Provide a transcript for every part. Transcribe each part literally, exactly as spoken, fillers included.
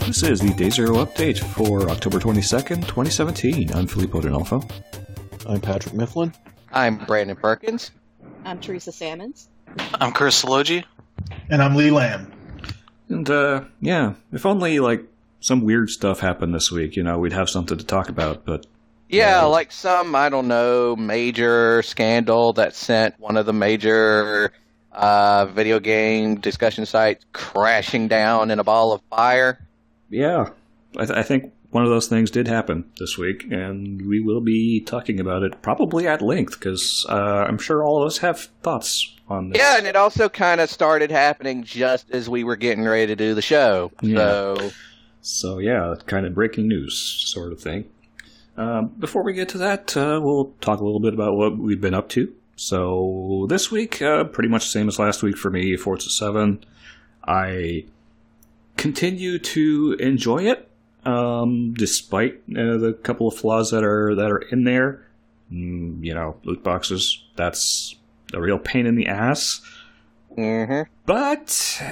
This is the Day Zero update for October twenty-second, twenty seventeen. I'm Filippo D'Onofrio. I'm Patrick Mifflin. I'm Brandon Perkins. I'm Teresa Sammons. I'm Chris Salogi. And I'm Lee Lamb. And, uh, yeah, if only, like, some weird stuff happened this week, you know, we'd have something to talk about, but... Yeah, uh, like some, I don't know, major scandal that sent one of the major uh, video game discussion sites crashing down in a ball of fire. Yeah, I, th- I think one of those things did happen this week, and we will be talking about it probably at length, because uh, I'm sure all of us have thoughts on this. Yeah, and it also kind of started happening just as we were getting ready to do the show. Yeah. So, so yeah, kind of breaking news sort of thing. Uh, before we get to that, uh, we'll talk a little bit about what we've been up to. So this week, uh, pretty much the same as last week for me, Forza seven. I continue to enjoy it, um, despite uh, the couple of flaws that are that are in there. Mm, you know, loot boxes, that's a real pain in the ass. mm-hmm. But,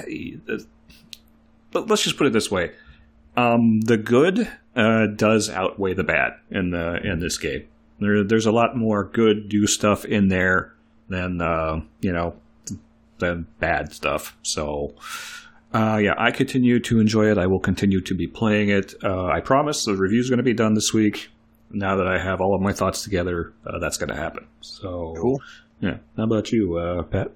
but let's just put it this way. Um, the good uh, does outweigh the bad in the in this game. There, there's a lot more good do stuff in there than uh, you know than bad stuff. So, uh, yeah, I continue to enjoy it. I will continue to be playing it. Uh, I promise the review's going to be done this week. Now that I have all of my thoughts together, uh, that's going to happen. So, cool. Yeah. How about you, uh, Pat?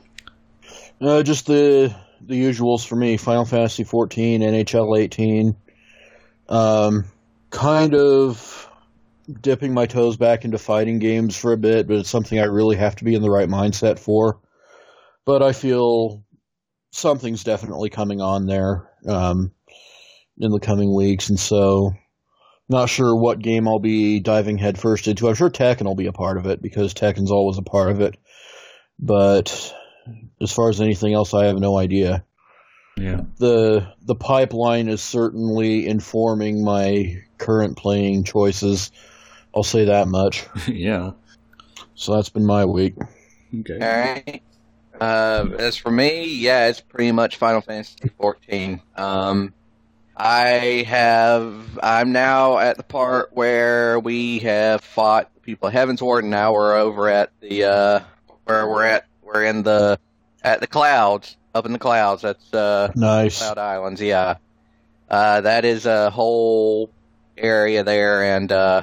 Uh, just the. The usuals for me: Final Fantasy fourteen, N H L eighteen. Um, kind of dipping my toes back into fighting games for a bit, but it's something I really have to be in the right mindset for. But I feel something's definitely coming on there um, in the coming weeks, and so not sure what game I'll be diving headfirst into. I'm sure Tekken will be a part of it because Tekken's always a part of it, but as far as anything else, I have no idea. Yeah. The the pipeline is certainly informing my current playing choices. I'll say that much. Yeah. So that's been my week. Okay. All right. Uh, as for me, yeah, it's pretty much Final Fantasy fourteen. Um, I have. I'm now at the part where we have fought the people of Heavensward, and now we're over at the uh, where we're at. We're in the at the clouds, up in the clouds. That's uh, nice. Cloud Islands. Yeah, uh, that is a whole area there, and uh,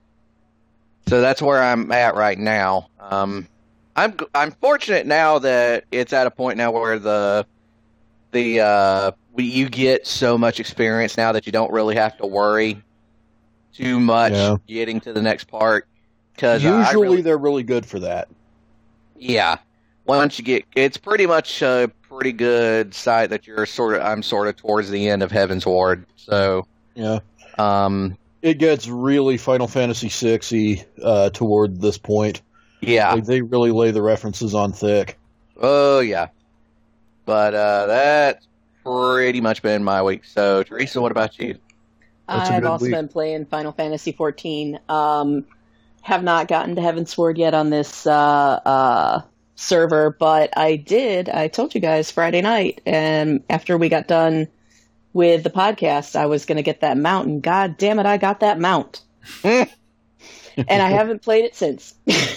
so that's where I'm at right now. Um, I'm I'm fortunate now that it's at a point now where the the uh, we, you get so much experience now that you don't really have to worry too much yeah. getting to the next part. Because usually really, they're really good for that. Yeah. Once you get, it's pretty much a pretty good site that you're sort of, I'm sort of towards the end of Heavensward. So, yeah. Um, it gets really Final Fantasy six-y uh, toward this point. Yeah. Like, they really lay the references on thick. Oh, yeah. But uh, that's pretty much been my week. So, Teresa, what about you? I've also week. been playing Final Fantasy fourteen. Um, have not gotten to Heavensward yet on this uh, uh, server, but I did. I told you guys Friday night, and after we got done with the podcast, I was going to get that mount, and God damn it, I got that mount. And I haven't played it since.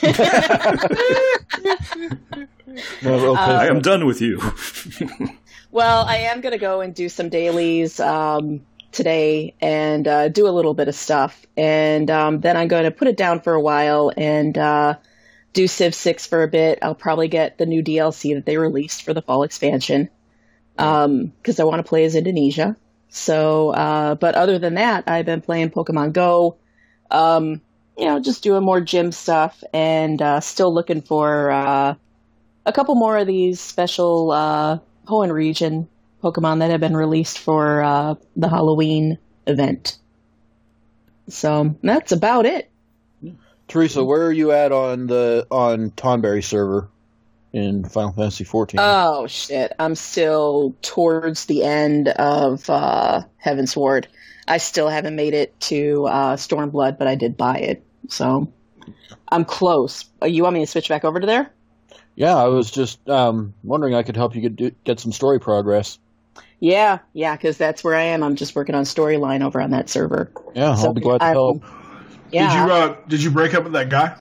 No, okay. um, I am done with you. Well, I am going to go and do some dailies um, today and uh, do a little bit of stuff. And um, then I'm going to put it down for a while and uh, do Civ six for a bit. I'll probably get the new D L C that they released for the fall expansion because um, I want to play as Indonesia. So, uh, but other than that, I've been playing Pokemon Go. Um, you know, just doing more gym stuff and uh, still looking for uh, a couple more of these special uh, Hoenn region Pokemon that have been released for uh, the Halloween event. So that's about it. Teresa, where are you at on the on Tonberry server in Final Fantasy fourteen? Oh shit! I'm still towards the end of uh, Heavensward. I still haven't made it to uh, Stormblood, but I did buy it, so I'm close. Uh, you want me to switch back over to there? Yeah, I was just um, wondering I could help you get get some story progress. Yeah, yeah, because that's where I am. I'm just working on storyline over on that server. Yeah, So I'll be glad to I'm- help. Yeah. Did you uh, did you break up with that guy?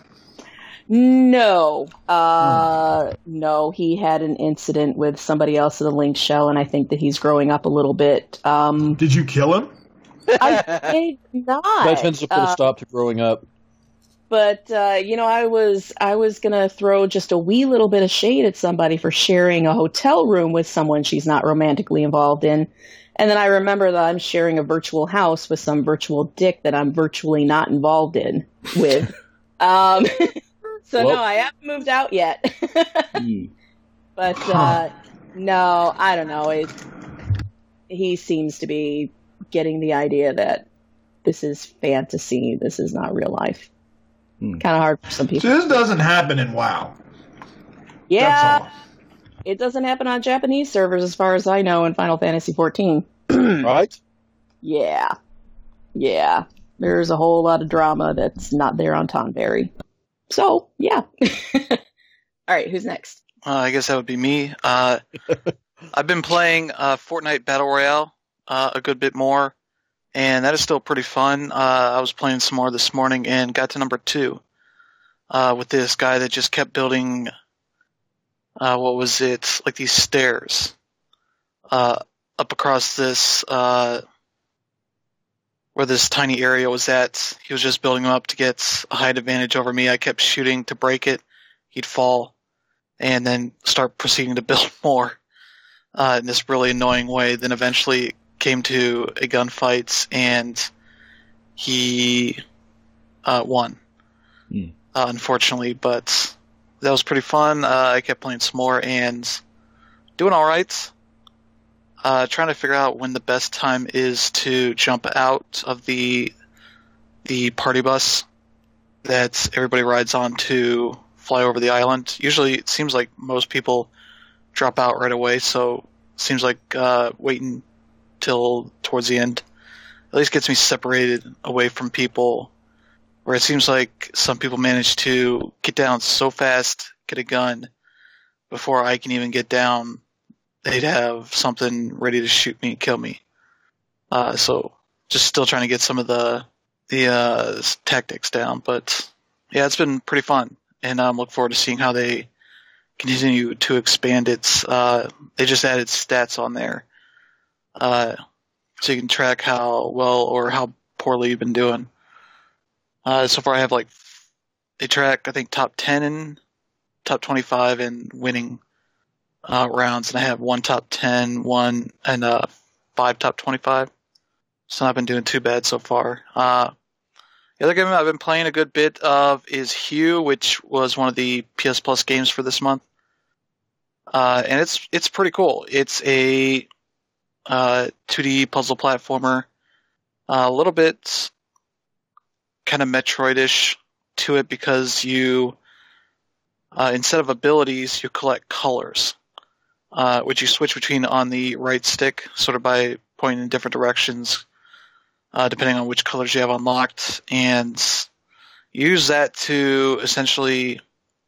No, uh, no, he had an incident with somebody else in the Link shell, and I think that he's growing up a little bit. Um, Did you kill him? I did not. That tends to put a Uh, stop to growing up. But uh, you know, I was I was gonna throw just a wee little bit of shade at somebody for sharing a hotel room with someone she's not romantically involved in, and then I remember that I'm sharing a virtual house with some virtual dick that I'm virtually not involved in with. um, so Well- no, I haven't moved out yet. Hmm. But uh, no, I don't know. It, he seems to be getting the idea that this is fantasy. This is not real life. Hmm. Kind of hard for some So people. this doesn't happen in WoW. Yeah, That's all. it doesn't happen on Japanese servers as far as I know in Final Fantasy fourteen. Right? Yeah. Yeah. There's a whole lot of drama that's not there on Tonberry. So, yeah. All right, who's next? Uh, I guess that would be me. Uh, I've been playing uh, Fortnite Battle Royale uh, a good bit more, and that is still pretty fun. Uh, I was playing some more this morning and got to number two uh, with this guy that just kept building, uh, what was it, like these stairs uh, up across this, uh, where this tiny area was at. He was just building them up to get a height advantage over me. I kept shooting to break it. He'd fall and then start proceeding to build more uh, in this really annoying way. Then eventually came to a gunfight, and he uh, won, Hmm. uh, unfortunately. But that was pretty fun. Uh, I kept playing some more and doing all right. Uh, trying to figure out when the best time is to jump out of the the party bus that everybody rides on to fly over the island. Usually it seems like most people drop out right away, so it seems like uh, waiting till towards the end at least gets me separated away from people, where it seems like some people manage to get down so fast, get a gun, before I can even get down, they'd have something ready to shoot me and kill me. Uh, so just still trying to get some of the the uh, tactics down, but yeah, it's been pretty fun. And I'm um, looking forward to seeing how they continue to expand it. Uh, they just added stats on there, uh, so you can track how well or how poorly you've been doing. Uh, so far, I have like they track I think top ten and top twenty-five in winning uh, rounds, and I have one top ten, one and uh, five top twenty-five. So I've been doing too bad so far. Uh, The other game I've been playing a good bit of is Hue, which was one of the P S Plus games for this month, uh, and it's it's pretty cool. It's a uh, two D puzzle platformer, uh, a little bit kind of Metroid-ish to it because you uh, instead of abilities, you collect colors, uh, which you switch between on the right stick, sort of by pointing in different directions. Uh, depending on which colors you have unlocked, and use that to essentially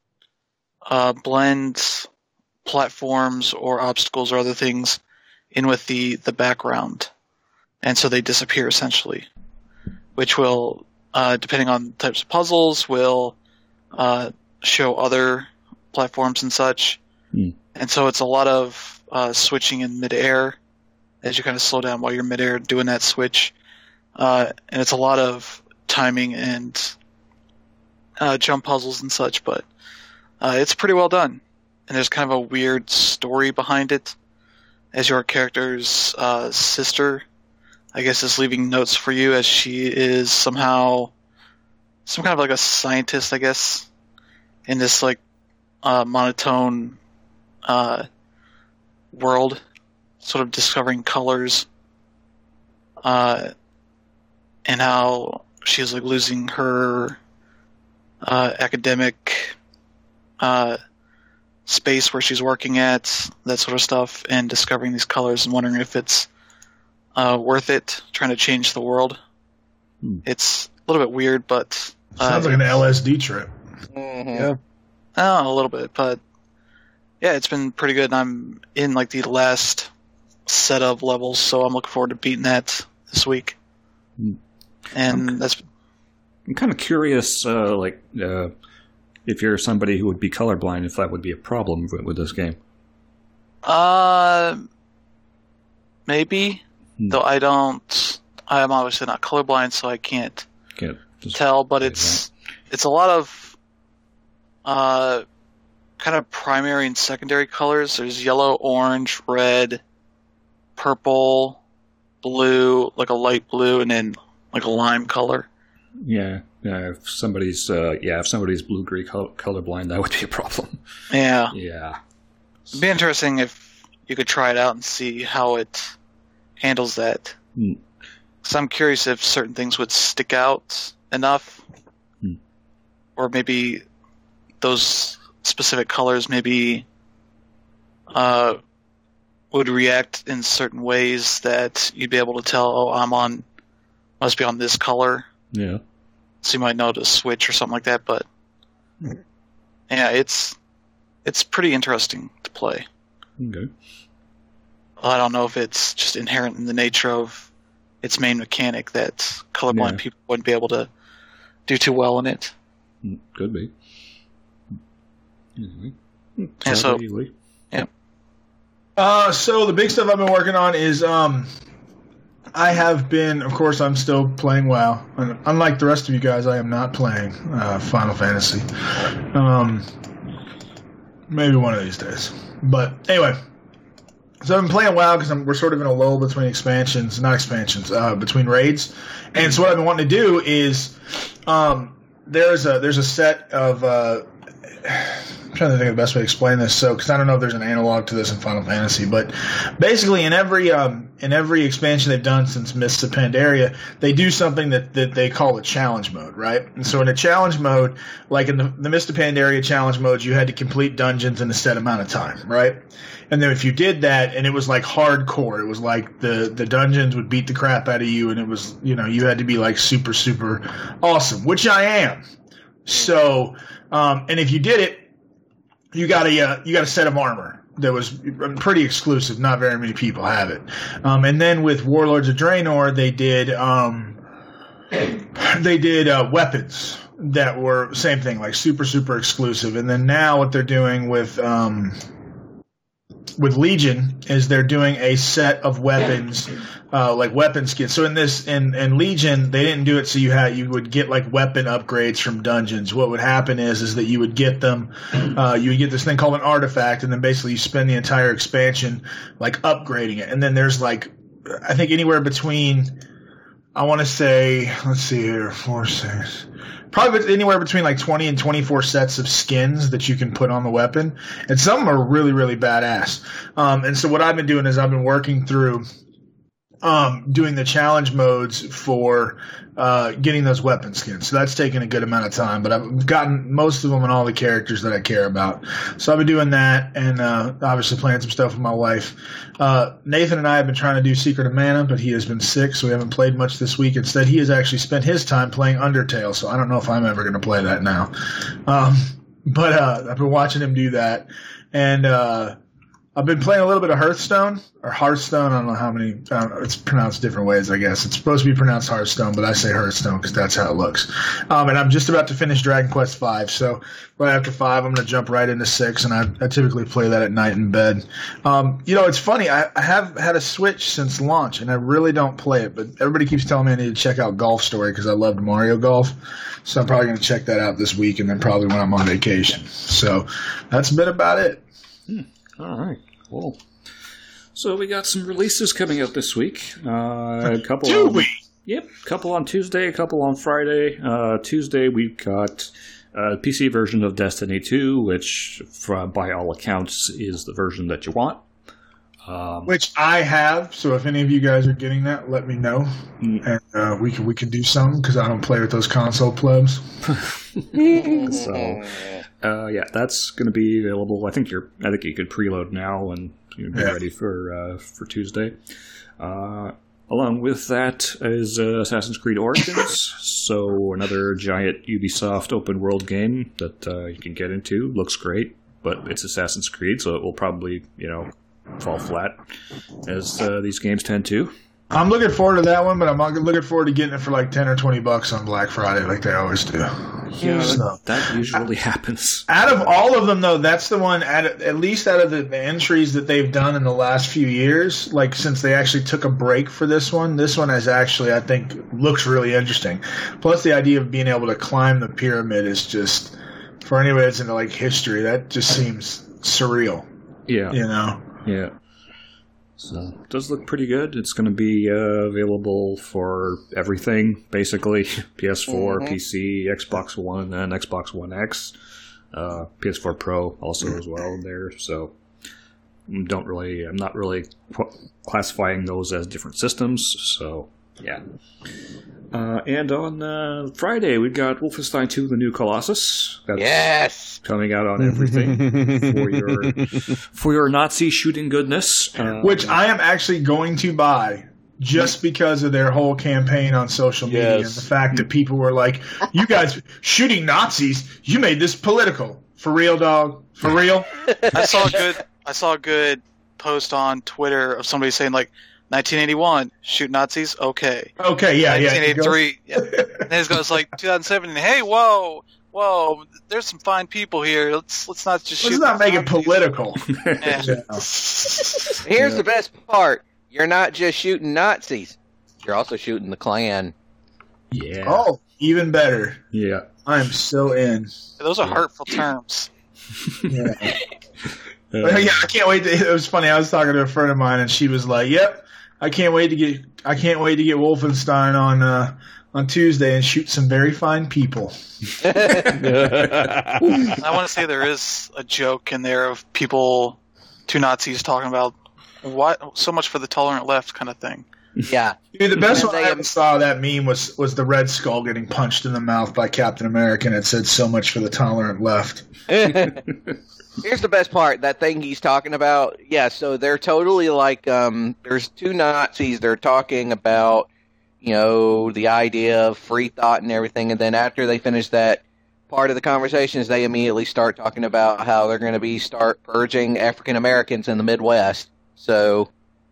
uh, blend platforms or obstacles or other things in with the, the background. And so they disappear, essentially, which will, uh, depending on types of puzzles, will uh, show other platforms and such. Hmm. And so it's a lot of uh, switching in midair as you kind of slow down while you're midair doing that switch. Uh, and it's a lot of timing and uh, jump puzzles and such, but uh, it's pretty well done. And there's kind of a weird story behind it, as your character's uh, sister, I guess, is leaving notes for you, as she is somehow some kind of like a scientist, I guess, in this like uh, monotone uh, world, sort of discovering colors. Uh, and how she's like losing her uh, academic uh, space where she's working at, that sort of stuff, and discovering these colors and wondering if it's uh, worth it, trying to change the world. Hmm. It's a little bit weird, but uh, Sounds like an L S D trip. Mm-hmm. Yeah. oh, a little bit, but yeah, it's been pretty good. And I'm in like the last set of levels, so I'm looking forward to beating that this week. Hmm. And Okay. that's I'm kind of curious, uh, like, uh, if you're somebody who would be colorblind, if that would be a problem with, with this game. uh maybe, Hmm. though I don't. I'm obviously not colorblind, so I can't Can't just tell. But say it's it's a lot of uh kind of primary and secondary colors. There's yellow, orange, red, purple, blue, like a light blue, and then like a lime color. Yeah, yeah. If somebody's, uh, yeah, if somebody's blue-green col- colorblind, that would be a problem. Yeah. Yeah. It'd be interesting if you could try it out and see how it handles that. Hmm. So I'm curious if certain things would stick out enough, Hmm. or maybe those specific colors maybe uh, would react in certain ways that you'd be able to tell, oh, I'm on, must be on this color. Yeah. So you might know to switch or something like that. But yeah, it's it's pretty interesting to play. Okay. I don't know if it's just inherent in the nature of its main mechanic that colorblind Yeah. people wouldn't be able to do too well in it. Hmm, could be. Mhm. Yeah, so- Sadly, Lee. Uh, so the big stuff I've been working on is um, I have been, of course, I'm still playing WoW. And unlike the rest of you guys, I am not playing uh, Final Fantasy. Um, maybe one of these days. But anyway, so I've been playing WoW because we're sort of in a lull between expansions, not expansions, uh, between raids. And so what I've been wanting to do is um, there's a there's a set of. Uh, I'm trying to think of the best way to explain this. So, because I don't know if there's an analog to this in Final Fantasy, but basically in every um, in every expansion they've done since Mists of Pandaria, they do something that, that they call a challenge mode, right? And so in a challenge mode, like in the, the Mists of Pandaria challenge modes, you had to complete dungeons in a set amount of time, right? And then if you did that, and it was like hardcore, it was like the, the dungeons would beat the crap out of you, and it was, you know, you had to be like super, super awesome, which I am. So, um, and if you did it, you got a uh, you got a set of armor that was pretty exclusive. Not very many people have it. Um, and then with Warlords of Draenor, they did um, they did uh, weapons that were same thing, like super super exclusive. And then now what they're doing with um, with Legion is they're doing a set of weapons, uh, like weapon skins. So in this, in, in Legion, they didn't do it so you had, you would get like weapon upgrades from dungeons. What would happen is, is that you would get them, uh, you would get this thing called an artifact, and then basically you spend the entire expansion like upgrading it. And then there's like, I think anywhere between, I want to say, let's see here, four, six, probably anywhere between like twenty and twenty-four sets of skins that you can put on the weapon. And some of them are really, really badass. Um, and so what I've been doing is I've been working through um, doing the challenge modes for uh, getting those weapon skins. So that's taken a good amount of time, but I've gotten most of them and all the characters that I care about. So I've been doing that, and uh, obviously playing some stuff with my wife. Uh, Nathan and I have been trying to do Secret of Mana, but he has been sick, so we haven't played much this week. Instead, he has actually spent his time playing Undertale, so I don't know if I'm ever going to play that now. Um, but uh, I've been watching him do that, and uh, I've been playing a little bit of Hearthstone, or Hearthstone. I don't know how many. I don't know, it's pronounced different ways, I guess. It's supposed to be pronounced Hearthstone, but I say Hearthstone because that's how it looks. Um, and I'm just about to finish Dragon Quest five, so right after five, I'm going to jump right into six, and I, I typically play that at night in bed. Um, you know, it's funny. I, I have had a Switch since launch, and I really don't play it, but everybody keeps telling me I need to check out Golf Story because I loved Mario Golf. So I'm probably going to check that out this week, and then probably when I'm on vacation. So that's a bit about it. Hmm. All right, cool. So we got some releases coming out this week. Uh, a couple. Do on, we? Yep, a couple on Tuesday, a couple on Friday. Uh, Tuesday we've got a P C version of Destiny two, which, for, by all accounts, is the version that you want. Um, Which I have, so if any of you guys are getting that, let me know, Mm. and uh, we can we can do some because I don't play with those console plebs. so, uh, yeah, that's going to be available. I think you're. I think you could preload now and you'll be Yeah. ready for uh, for Tuesday. Uh, along with that is uh, Assassin's Creed Origins. So another giant Ubisoft open world game that uh, you can get into. Looks great, but it's Assassin's Creed, so it will probably, you know, fall flat, as uh, these games tend to. I'm looking forward to that one, but I'm not looking forward to getting it for like ten or twenty bucks on Black Friday, like they always do. Yeah, So- that usually happens. Out of all of them, though, that's the one. At, at least out of the, the entries that they've done in the last few years, like since they actually took a break for this one, this one has actually, I think, looks really interesting. Plus, the idea of being able to climb the pyramid is just, for anybody that's into like history, that just seems surreal. Yeah, You know. yeah. So it does look pretty good. It's going to be uh, available for everything, basically. P S four, Mhm. P C, Xbox One, and Xbox One X. Uh, P S four Pro also as well there. So don't really, I'm not really qu- classifying those as different systems. So yeah. Uh, and on uh, Friday we got Wolfenstein two: The New Colossus. That's Yes. coming out on everything for your for your Nazi shooting goodness. Um, Which I am actually going to buy just because of their whole campaign on social media Yes. and the fact that people were like, "You guys shooting Nazis? You made this political for real, dog? For real?" I saw a good I saw a good post on Twitter of somebody saying like nineteen eighty-one shoot Nazis, okay. Okay, yeah, yeah. nineteen eighty-three, yeah. And then it goes like two thousand seventeen. Hey, whoa, whoa! There's some fine people here. Let's let's not just Let's shoot. not make it Nazis. political. Yeah. Yeah. Here's the best part. You're not just shooting Nazis. You're also shooting the Klan. yeah, Oh, even better. yeah. I'm so in. Those are hurtful terms. Yeah. Uh, But, yeah, I can't wait. To, it was funny. I was talking to a friend of mine, and she was like, "Yep, I can't wait to get. I can't wait to get Wolfenstein on uh, on Tuesday and shoot some very fine people." I want to say there is a joke in there of people, two Nazis talking about what so much for the tolerant left kind of thing. Yeah. Dude, the best And one they- I ever saw of that meme was was the Red Skull getting punched in the mouth by Captain America, and it said, "So much for the tolerant left." Here's the best part. That thing he's talking about. Yeah, so they're totally like, um, there's two Nazis. They're talking about, you know, the idea of free thought and everything. And then after they finish that part of the conversations, they immediately start talking about how they're going to be start purging African Americans in the Midwest. So,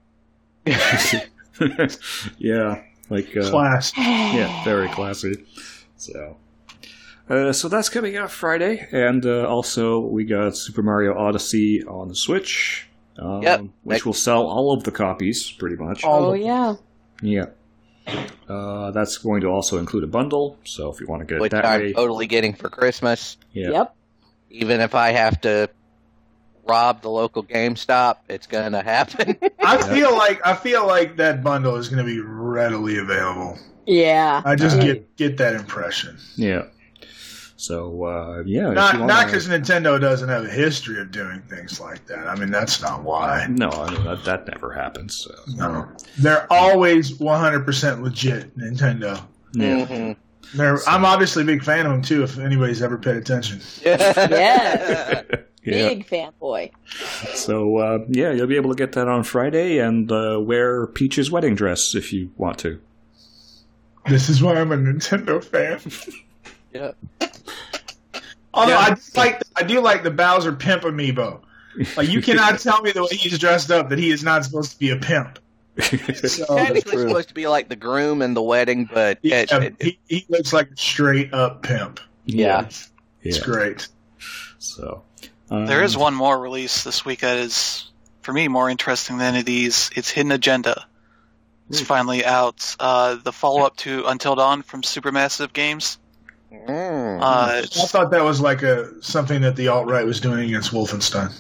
yeah, like uh, Class. yeah, very classy. So, uh, so that's coming out Friday, and uh, also we got Super Mario Odyssey on the Switch, um, Yep. which will sell all of the copies pretty much. All Oh of them. yeah. Yeah. Uh, that's going to also include a bundle, so if you want to get it which that I'm way, totally getting for Christmas. yeah. Yep. Even if I have to rob the local GameStop, it's going to happen. I feel like I feel like that bundle is going to be readily available. Yeah. I just Uh, get get that impression. Yeah. So, uh, yeah. if Not you not wanna- because Nintendo doesn't have a history of doing things like that. I mean, that's not why. No, I mean, that, that never happens. So. No, they're always one hundred percent legit. Nintendo. Yeah. Mhm. They're, I'm obviously a big fan of them too. If anybody's ever paid attention. Yes. Yeah. Big fanboy. So, uh, yeah, you'll be able to get that on Friday and uh, wear Peach's wedding dress if you want to. This is why I'm a Nintendo fan. Yeah. Although Yeah. I do like I do like the Bowser pimp amiibo. Like you cannot tell me the way he's dressed up that he is not supposed to be a pimp. So, Technically true. supposed to be like the groom in the wedding, but yeah, it, it, he, he looks like a straight up pimp. yeah. It's Yeah. great. So, um, There is one more release this week that is, for me, more interesting than any of these. It's Hidden Agenda. It's finally out. Uh, the follow-up to Until Dawn from Supermassive Games. Mm. Uh, I it's, thought that was like a something that the alt right was doing against Wolfenstein.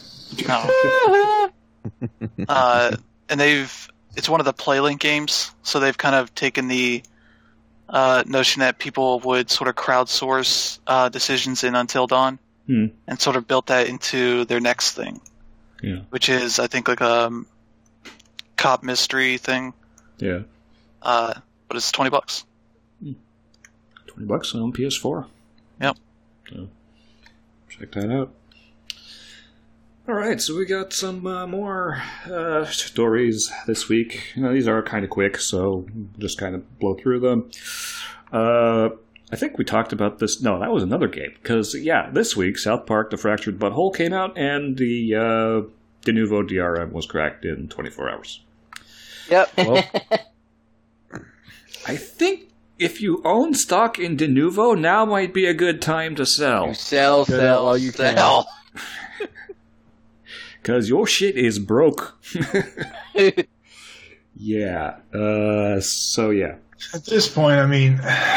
no. uh, and they've it's one of the PlayLink games, so they've kind of taken the uh, notion that people would sort of crowdsource uh, decisions in Until Dawn Hmm. and sort of built that into their next thing, Yeah. which is I think like a um, cop mystery thing. Yeah. Uh, but it's twenty bucks. twenty bucks on P S four. Yep. So, check that out. All right, so we got some uh, more uh, stories this week. You know, these are kind of quick, so just kind of blow through them. Uh, I think we talked about this. No, that was another game. Because, yeah, this week, South Park: The Fractured Butthole came out, and the uh, Denuvo D R M was cracked in twenty-four hours. Yep. Well, I think if you own stock in Denuvo, now might be a good time to sell. Sell, Get out sell, while you can. sell. Because your shit is broke. Yeah. Uh, so, yeah. At this point, I mean,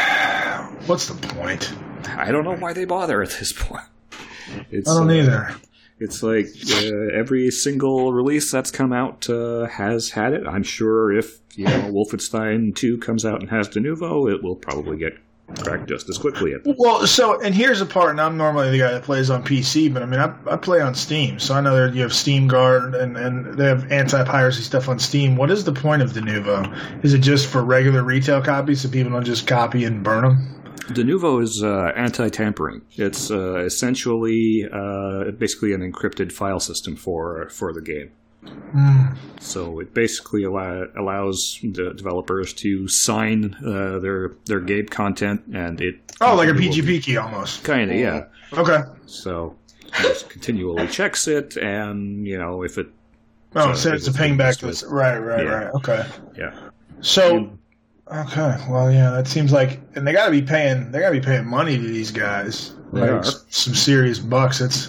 what's the point? I don't know why they bother at this point. It's, I don't uh, either. It's like uh, every single release that's come out uh, has had it. I'm sure if you know Wolfenstein two comes out and has Denuvo, it will probably get cracked just as quickly. At Well, so, and here's the part, and I'm normally the guy that plays on P C, but I mean, I, I play on Steam, so I know that you have Steam Guard, and, and they have anti-piracy stuff on Steam. What is the point of Denuvo? Is it just for regular retail copies so people don't just copy and burn them? Denuvo is uh, anti-tampering. It's uh, essentially uh, basically an encrypted file system for for the game. Mm. So it basically allow, allows the developers to sign uh, their their game content, and it Oh, like a P G P key almost. kind of yeah. Okay. So it just continually checks it, and you know if it Oh, So so it's a it's ping back just to with- us. Right, right, Yeah. right. Okay. yeah. So, okay. Well, yeah, that seems like, and they got to be paying. They got to be paying money to these guys. They Right? are. S- Some serious bucks. It's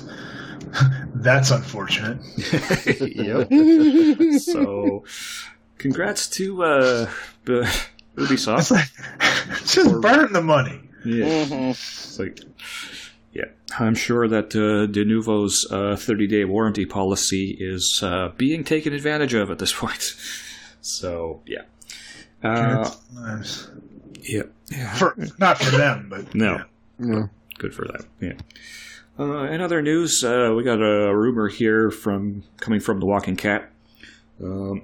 that's unfortunate. Yep. So, congrats to uh, B- Ubisoft. It's like just burn the money. Yeah, Mhm. it's like, yeah. I'm sure that uh, Denuvo's uh, thirty-day warranty policy is uh, being taken advantage of at this point. So, yeah. Uh, Nice. yeah. Yeah. For not for them, but No. yeah. Good for them. Yeah. Uh, in other news, uh, we got a rumor here from coming from the Walking Cat. Um,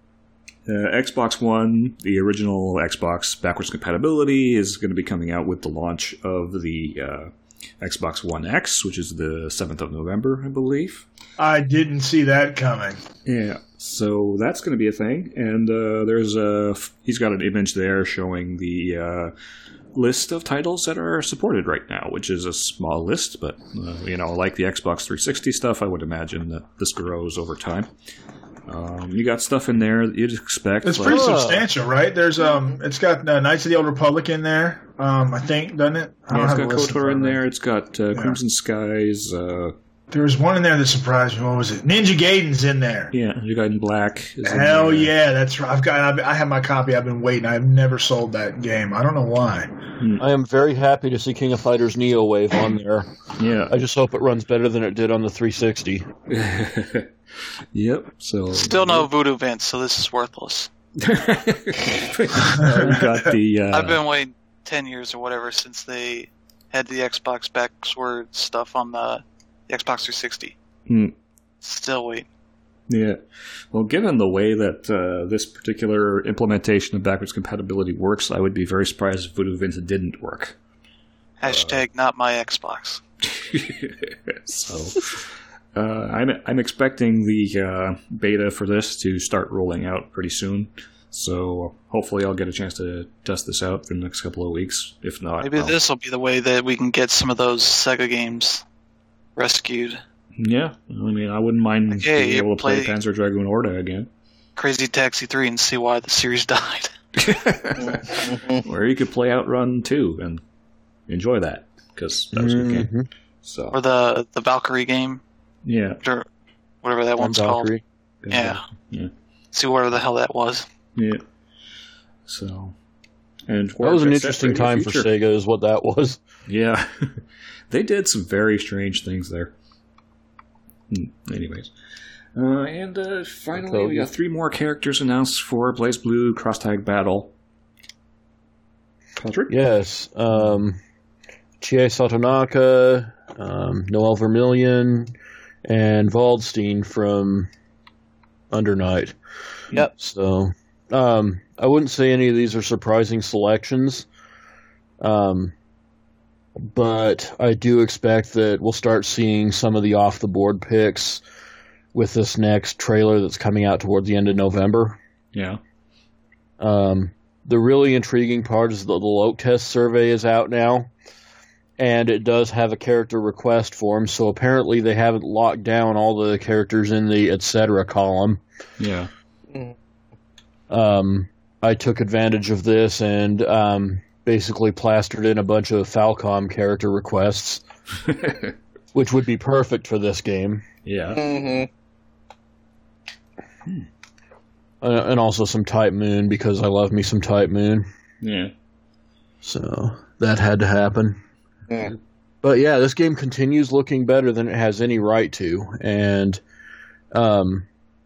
uh, Xbox One, the original Xbox backwards compatibility, is going to be coming out with the launch of the uh, Xbox One X, which is the seventh of November, I believe. I didn't see that coming. Yeah, so that's going to be a thing, and uh, there's a he's got an image there showing the uh, list of titles that are supported right now, which is a small list, but uh, you know, like the Xbox three sixty stuff, I would imagine that this grows over time. Um, you got stuff in there that you'd expect. It's like- pretty Oh. substantial, right? There's um, it's got uh, Knights of the Old Republic in there. Um, I think, doesn't it? I Yeah, it's have got a list KOTOR in front of me. there. It's got uh, Crimson Skies. Uh, There was one in there that surprised me. What was it? Ninja Gaiden's in there. yeah, you got in Black. is in Hell there. yeah, that's right. I've got. I have my copy. I've been waiting. I've never sold that game. I don't know why. I am very happy to see King of Fighters Neo Wave on there. Yeah. I just hope it runs better than it did on the three sixty. Yep. So Still no Voodoo Vince, so this is worthless. we got the. Uh, I've been waiting ten years or whatever since they had the Xbox backward stuff on the, the Xbox three sixty. Hmm. Still waiting. Yeah. Well, given the way that uh, this particular implementation of backwards compatibility works, I would be very surprised if Voodoo Vince didn't work. Hashtag not my Xbox. so, uh, I'm I'm expecting the uh, beta for this to start rolling out pretty soon. So hopefully, I'll get a chance to test this out for the next couple of weeks. If not, Maybe I'll- this will be the way that we can get some of those Sega games rescued. Yeah, I mean, I wouldn't mind Okay, being able to play, play- Panzer Dragoon Orta again. Crazy Taxi three and see why the series died. Or you could play Outrun two and enjoy that because that was a good game. Mhm. So Or the the Valkyrie game, yeah, or whatever that On one's called. Valkyrie. Yeah. yeah, See whatever the hell that was. yeah. So and That was an Jet Set interesting Radio time for Future. Sega, is what that was. Yeah, they did some very strange things there. Hmm, Anyways. Uh, and uh, finally, we got three more characters announced for BlazBlue Cross Tag Battle. Patrick? Yes. Um, Chie Satonaka, um, Noel Vermillion, and Waldstein from Under Night. Yep. So, um, I wouldn't say any of these are surprising selections. Um, but I do expect that we'll start seeing some of the off-the-board picks with this next trailer that's coming out toward the end of November. Yeah. Um, the really intriguing part is that the Loke test survey is out now, and it does have a character request form, so apparently they haven't locked down all the characters in the et cetera column. Yeah. Um, I took advantage of this and um, basically plastered in a bunch of Falcom character requests, which would be perfect for this game. Yeah. Mm-hmm. Hmm. Uh, and also some Type Moon, because I love me some Type Moon. Yeah. So that had to happen. Yeah. But yeah, this game continues looking better than it has any right to, and um,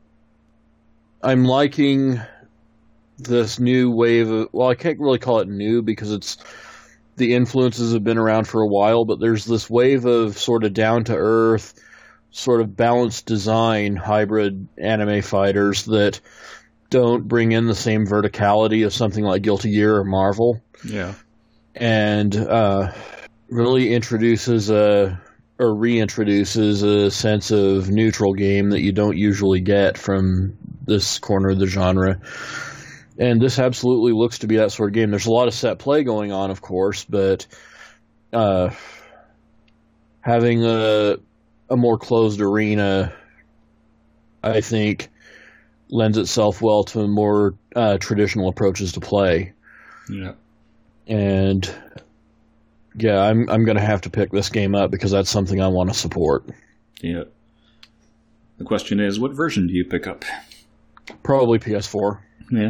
I'm liking this new wave of, well, I can't really call it new because it's, the influences have been around for a while, but there's this wave of sort of down-to-earth, sort of balanced design hybrid anime fighters that don't bring in the same verticality of something like Guilty Gear or Marvel. Yeah. And uh, really introduces a, or reintroduces a sense of neutral game that you don't usually get from this corner of the genre. And this absolutely looks to be that sort of game. There's a lot of set play going on, of course, but uh, having a a more closed arena, I think, lends itself well to more uh, traditional approaches to play. Yeah. And yeah, I'm I'm going to have to pick this game up because that's something I want to support. Yeah. The question is, what version do you pick up? Probably P S four. Yeah.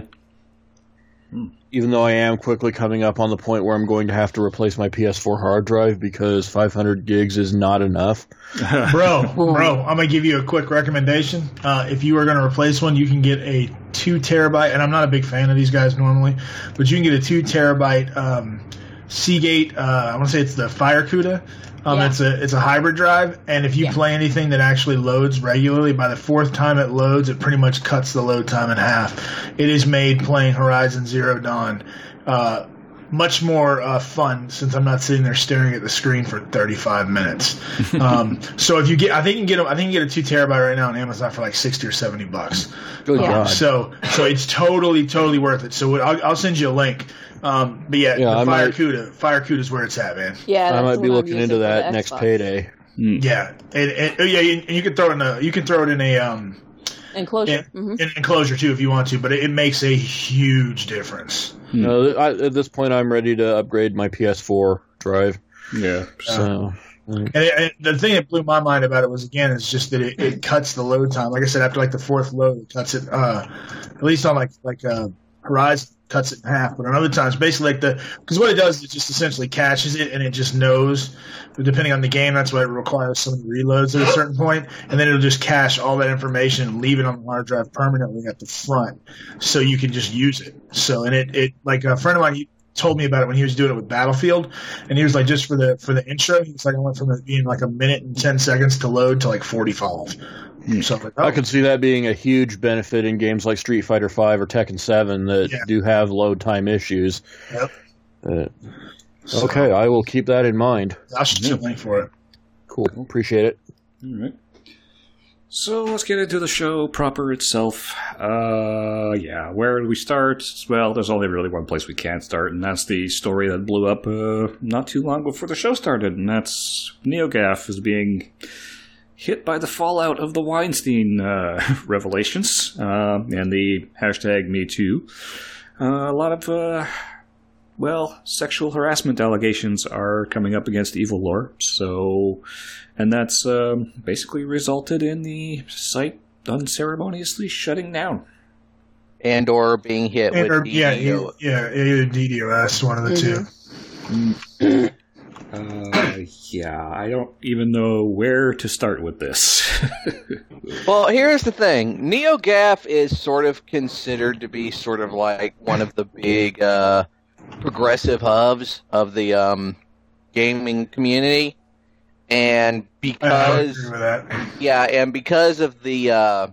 Even though I am quickly coming up on the point where I'm going to have to replace my P S four hard drive because five hundred gigs is not enough. Bro, bro, I'm going to give you a quick recommendation. Uh, if you are going to replace one, you can get a two terabyte, and I'm not a big fan of these guys normally, but you can get a two terabyte um, Seagate, uh, I want to say it's the FireCuda. Um, Yeah. It's a it's a hybrid drive, and if you Yeah. play anything that actually loads regularly, by the fourth time it loads, it pretty much cuts the load time in half. It is made playing Horizon Zero Dawn uh, much more uh, fun since I'm not sitting there staring at the screen for thirty-five minutes. um, so if you get, I think you can get, a, I think you can get a two terabyte right now on Amazon for like sixty or seventy bucks. Good Yeah. God. So so it's totally totally worth it. So I'll, I'll send you a link. Um, but yeah, Yeah, I the might- FireCuda, FireCuda is where it's at, man. Yeah, I that's might the be one I'm looking using into for that the next Xbox. payday. Mm. Yeah, and, and oh, yeah, and you can throw it in a you can throw it in a um Enclosure. in, hmm in an enclosure too if you want to, but it, it makes a huge difference. No, I, at this point, I'm ready to upgrade my P S four drive. Yeah. So, And, it, and the thing that blew my mind about it was again, it's just that it, it cuts the load time. Like I said, after like the fourth load, it cuts it. Uh, at least on like like uh, Horizon, cuts it in half. But on other times, basically like the because what it does is it just essentially caches it and it just knows. But depending on the game, that's why it requires so many reloads at a certain point, and then it'll just cache all that information and leave it on the hard drive permanently at the front, so you can just use it. So and it it like a friend of mine. He, told me about it when he was doing it with Battlefield, and he was like, just for the for the intro, he was like, I went from it being like a minute and ten seconds to load to like forty-five. So I'm like, oh. I could see that being a huge benefit in games like Street Fighter five or Tekken seven that Yeah. do have load time issues. Yep. Uh, So, okay, I will keep that in mind. I'll shoot you a link for it. Cool, appreciate it. All right. So let's get into the show proper itself. Uh, yeah, where do we start? Well, there's only really one place we can start, and that's the story that blew up uh, not too long before the show started, and that's NeoGAF is being hit by the fallout of the Weinstein uh, revelations uh, and the hashtag MeToo. Uh, a lot of, uh, well, sexual harassment allegations are coming up against Evil Lore, so... And that's um, basically resulted in the site unceremoniously shutting down. And or being hit And, with or, yeah, D D O. you- yeah, either D DDoS, one of the Mhm. Uh, yeah, I don't even know where to start with this. Well, here's the thing. NeoGAF is sort of considered to be sort of like one of the big uh, progressive hubs of the um, gaming community. And two. I would because agree with that. yeah, and because of the uh,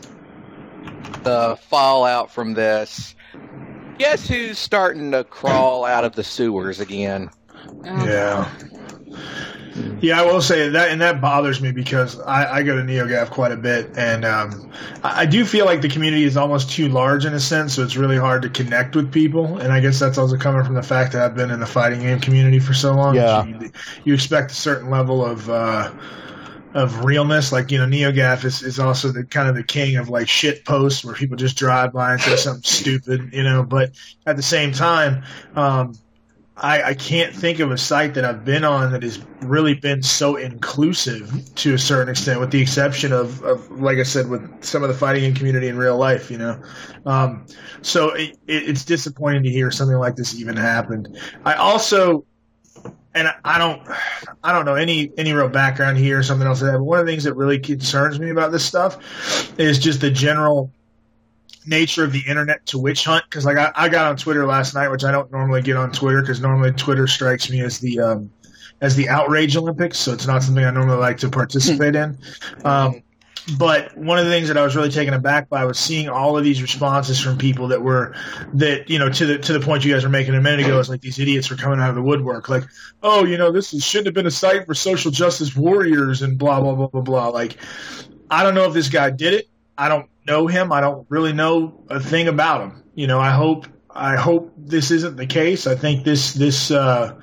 the fallout from this, guess who's starting to crawl out of the sewers again? Oh. Yeah. Yeah, I will say that, and that bothers me because I, I go to NeoGAF quite a bit, and um, I, I do feel like the community is almost too large in a sense, so it's really hard to connect with people. And I guess that's also coming from the fact that I've been in the fighting game community for so long. Yeah. You, you expect a certain level of uh, of realness. Like, you know, NeoGAF is, is also the kind of the king of like shit posts where people just drive by and say something stupid, you know. But at the same time, um, I, I can't think of a site that I've been on that has really been so inclusive to a certain extent, with the exception of, of like I said, with some of the fighting game community in real life, you know. Um, so it, it, it's disappointing to hear something like this even happened. I also, and I don't, I don't know any any real background here or something else like that, but one of the things that really concerns me about this stuff is just the general nature of the internet to witch hunt. Because like I, I got on Twitter last night, which I don't normally get on Twitter because normally Twitter strikes me as the um, as the outrage Olympics, so it's not something I normally like to participate in. Um, but one of the things that I was really taken aback by was seeing all of these responses from people that were that you know to the to the point you guys were making a minute ago. Is like these idiots were coming out of the woodwork, like, oh, you know, this is, shouldn't have been a site for social justice warriors and blah blah blah blah blah. Like, I don't know if this guy did it. I don't know him. I don't really know a thing about him. You know, I hope I hope this isn't the case. I think this this uh,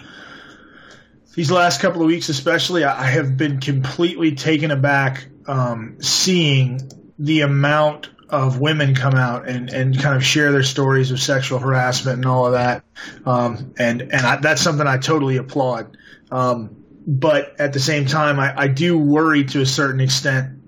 these last couple of weeks especially, I have been completely taken aback um, seeing the amount of women come out and, and kind of share their stories of sexual harassment and all of that. Um, and and I, that's something I totally applaud. Um, but at the same time, I, I do worry to a certain extent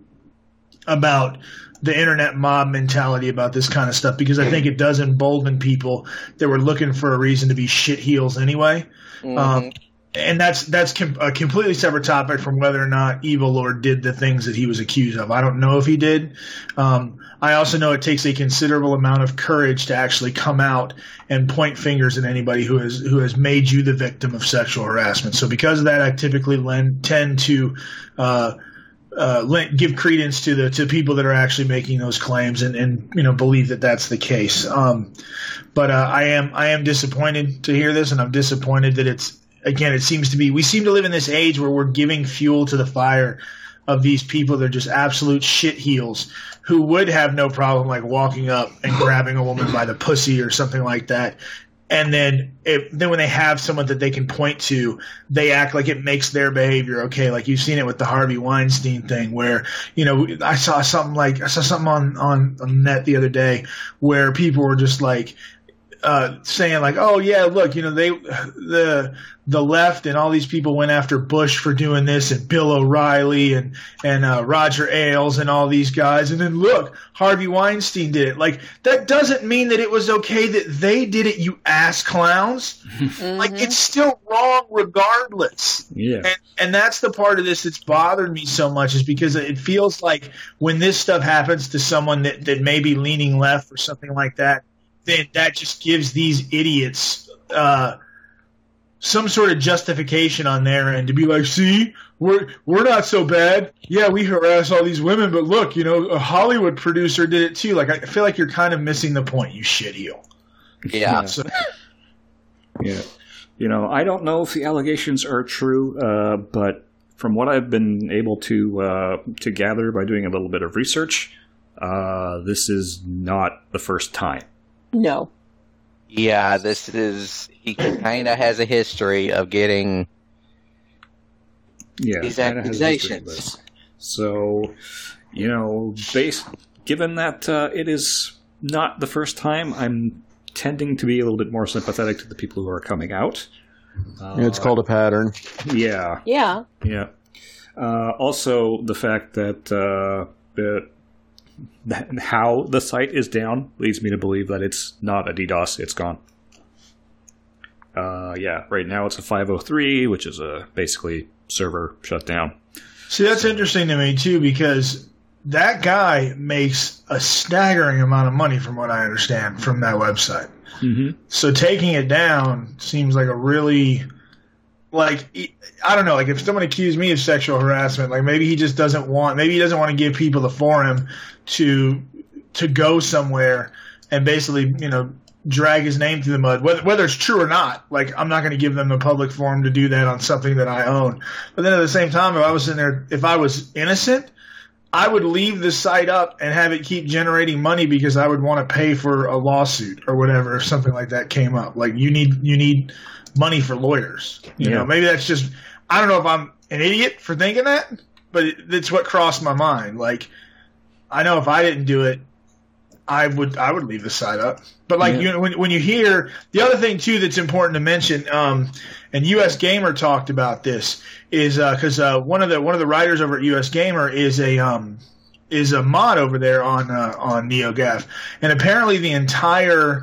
about the internet mob mentality about this kind of stuff, because I think it does embolden people that were looking for a reason to be shitheels anyway. Mm-hmm. Um, and that's that's com- a completely separate topic from whether or not Evil Lord did the things that he was accused of. I don't know if he did. Um, I also know it takes a considerable amount of courage to actually come out and point fingers at anybody who has who has made you the victim of sexual harassment. So because of that, I typically lend, tend to uh, Uh, give credence to the to people that are actually making those claims and, and you know believe that that's the case. Um, but uh, I am I am disappointed to hear this, and I'm disappointed that it's again it seems to be we seem to live in this age where we're giving fuel to the fire of these people that are just absolute shitheels who would have no problem like walking up and grabbing a woman by the pussy or something like that. And then, if, then when they have someone that they can point to, they act like it makes their behavior okay. Like you've seen it with the Harvey Weinstein thing, where you know I saw something like I saw something on on, on net the other day where people were just like uh, saying like, oh yeah, look, you know they the the left and all these people went after Bush for doing this, and Bill O'Reilly and and uh, Roger Ailes and all these guys, and then look, Harvey Weinstein did it. Like that doesn't mean that it was okay that they did it, you ass clowns. Mm-hmm. Like it's still wrong regardless. Yeah, and, and that's the part of this that's bothered me so much, is because it feels like when this stuff happens to someone that that may be leaning left or something like that, then that just gives these idiots uh, some sort of justification on their end to be like, see, we're we're not so bad. Yeah, we harass all these women, but look, you know, a Hollywood producer did it too. Like, I feel like you're kind of missing the point, you shitheel. Yeah. So, yeah. You know, I don't know if the allegations are true, uh, but from what I've been able to uh, to gather by doing a little bit of research, uh, this is not the first time. No. Yeah, this is, he kind of has a history of getting yeah, these accusations. So, you know, based, given that uh, it is not the first time, I'm tending to be a little bit more sympathetic to the people who are coming out. Uh, it's called a pattern. Yeah. Yeah. Yeah. Uh, also, the fact that uh, the That how the site is down leads me to believe that it's not a DDoS, it's gone. Uh, yeah, right now it's a five oh three, which is a basically server shut down. see, that's interesting to me too, because that guy makes a staggering amount of money, from what I understand, from that website. Mm-hmm. So taking it down seems like a really, like, I don't know, like if someone accused me of sexual harassment, like maybe he just doesn't want, maybe he doesn't want to give people the forum to to go somewhere and basically, you know, drag his name through the mud, whether, whether it's true or not. Like, I'm not going to give them a public forum to do that on something that I own. But then at the same time, if I was in there, if I was innocent, I would leave the site up and have it keep generating money because I would want to pay for a lawsuit or whatever if something like that came up. Like, you need you need money for lawyers. You Yeah. know, maybe that's just, I don't know if I'm an idiot for thinking that, but it, it's what crossed my mind. Like, I know if I didn't do it, I would I would leave the site up. But like Yeah. you know, when when you hear the other thing too that's important to mention, um, and U S Gamer talked about this is because uh, uh, one of the one of the writers over at U S Gamer is a um, is a mod over there on uh, on NeoGAF, and apparently the entire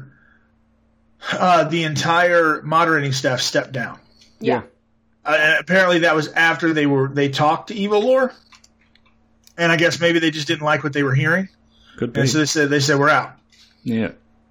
uh, the entire moderating staff stepped down. Yeah. Uh, and apparently that was after they were they talked to Evil Lore, and I guess maybe they just didn't like what they were hearing. Could be. And so they said, they said, we're out. Yeah.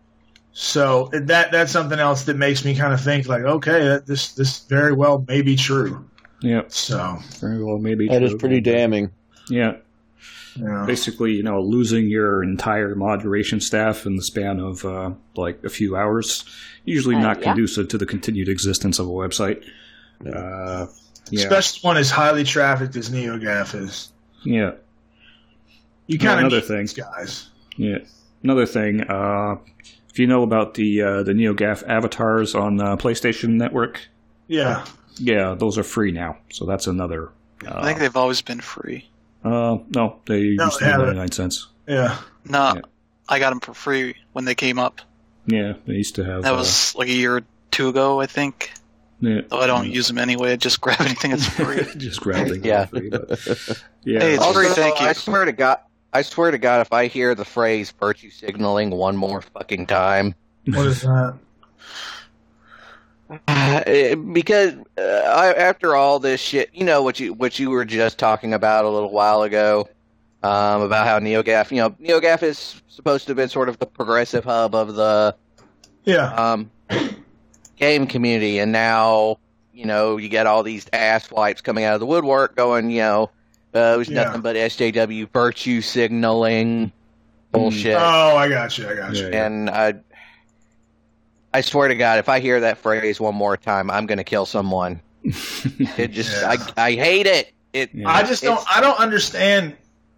So that that's something else that makes me kind of think like, okay, that, this this very well may be true. Yeah. So, Very well, maybe. That is true. pretty damning. Yeah. you know. Basically, you know, losing your entire moderation staff in the span of uh, like a few hours, usually Uh, not yeah. conducive to the continued existence of a website. Uh, yeah. Especially one as highly trafficked as NeoGAF is. Yeah. You kind of Another need thing. these guys. Yeah. Another thing, uh, if you know about the uh, the NeoGAF avatars on uh, PlayStation Network, Yeah. yeah, those are free now. So that's another. Uh, I think they've always been free. uh, no, they No, used to they be haven't. ninety-nine cents. Yeah. No, Yeah. I got them for free when they came up. Yeah, they used to have. That was like a year or two ago, I think. uh, yeah, Though I don't use them anyway. I just grab anything that's free. just grab things Yeah. for free. But, yeah, Hey, it's Also, free, thank you. I swear to God, I swear to God, if I hear the phrase virtue signaling one more fucking time, What is that? Uh, because uh, I, after all this shit, you know what you what you were just talking about a little while ago, um, about how NeoGAF, you know, NeoGAF is supposed to have been sort of the progressive hub of the Yeah. um, game community, and now, you know, you get all these ass wipes coming out of the woodwork going, you know, uh, it was Yeah. nothing but S J W virtue signaling bullshit. Oh, I got you. I got you. Yeah, yeah. And I, I swear to God, if I hear that phrase one more time, I'm going to kill someone. It just, Yeah. I, I hate it. It, Yeah. I just don't. It's- I don't understand.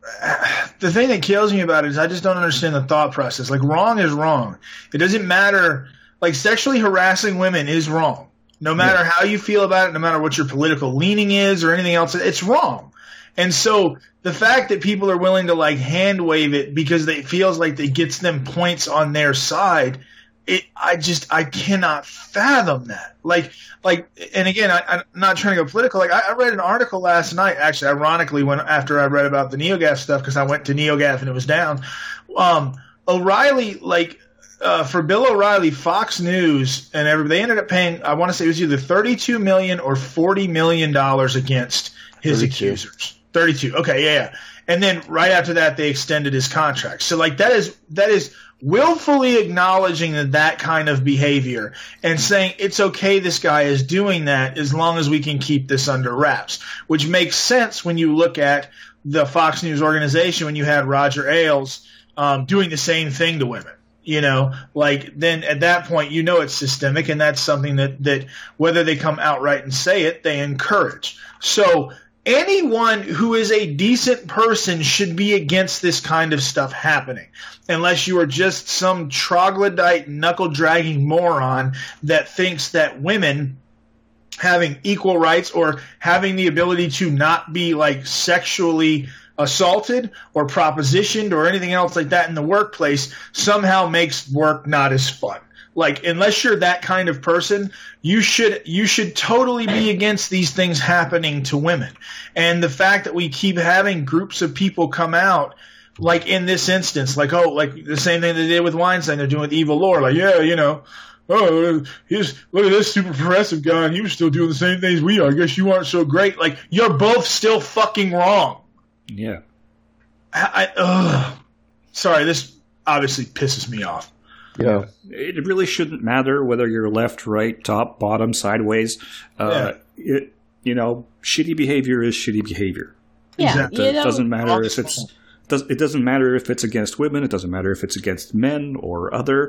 The thing that kills me about it is I just don't understand the thought process. Like, wrong is wrong. It doesn't matter. Like, sexually harassing women is wrong. No matter how you feel about it, no matter what your political leaning is or anything else, it's wrong. And so the fact that people are willing to like hand wave it because they, it feels like it gets them points on their side, it, I just, I cannot fathom that. Like, like, and again, I, I'm not trying to go political. Like, I, I read an article last night, actually, ironically, when after I read about the NeoGAF stuff, because I went to NeoGAF and it was down. Um, O'Reilly, like, uh, for Bill O'Reilly, Fox News and everybody, they ended up paying, I want to say it was either thirty-two million dollars or forty million dollars against his thirty-two. accusers. thirty-two. Okay, yeah, yeah. And then right after that, they extended his contract. So like that is that is willfully acknowledging that that kind of behavior and saying it's okay this guy is doing that as long as we can keep this under wraps, which makes sense when you look at the Fox News organization when you had Roger Ailes um, doing the same thing to women. You know, like then at that point, you know, it's systemic, and that's something that, that whether they come outright and say it, they encourage. So anyone who is a decent person should be against this kind of stuff happening, unless you are just some troglodyte, knuckle-dragging moron that thinks that women having equal rights or having the ability to not be like sexually assaulted or propositioned or anything else like that in the workplace somehow makes work not as fun. Like, unless you're that kind of person, you should you should totally be against these things happening to women. And the fact that we keep having groups of people come out, like in this instance, like, oh, like the same thing they did with Weinstein, they're doing with Evil Lore, like, yeah, you know, oh, he's, look at this super progressive guy, and he was still doing the same things we are. I guess you aren't so great. Like, you're both still fucking wrong. Yeah. I, I ugh. Sorry, this obviously pisses me off. Yeah. It really shouldn't matter whether you're left, right, top, bottom, sideways. Uh, it, you know, shitty behavior is shitty behavior. Yeah, Exactly. you It know, doesn't matter if it's does. It doesn't matter if it's against women. It doesn't matter if it's against men or other.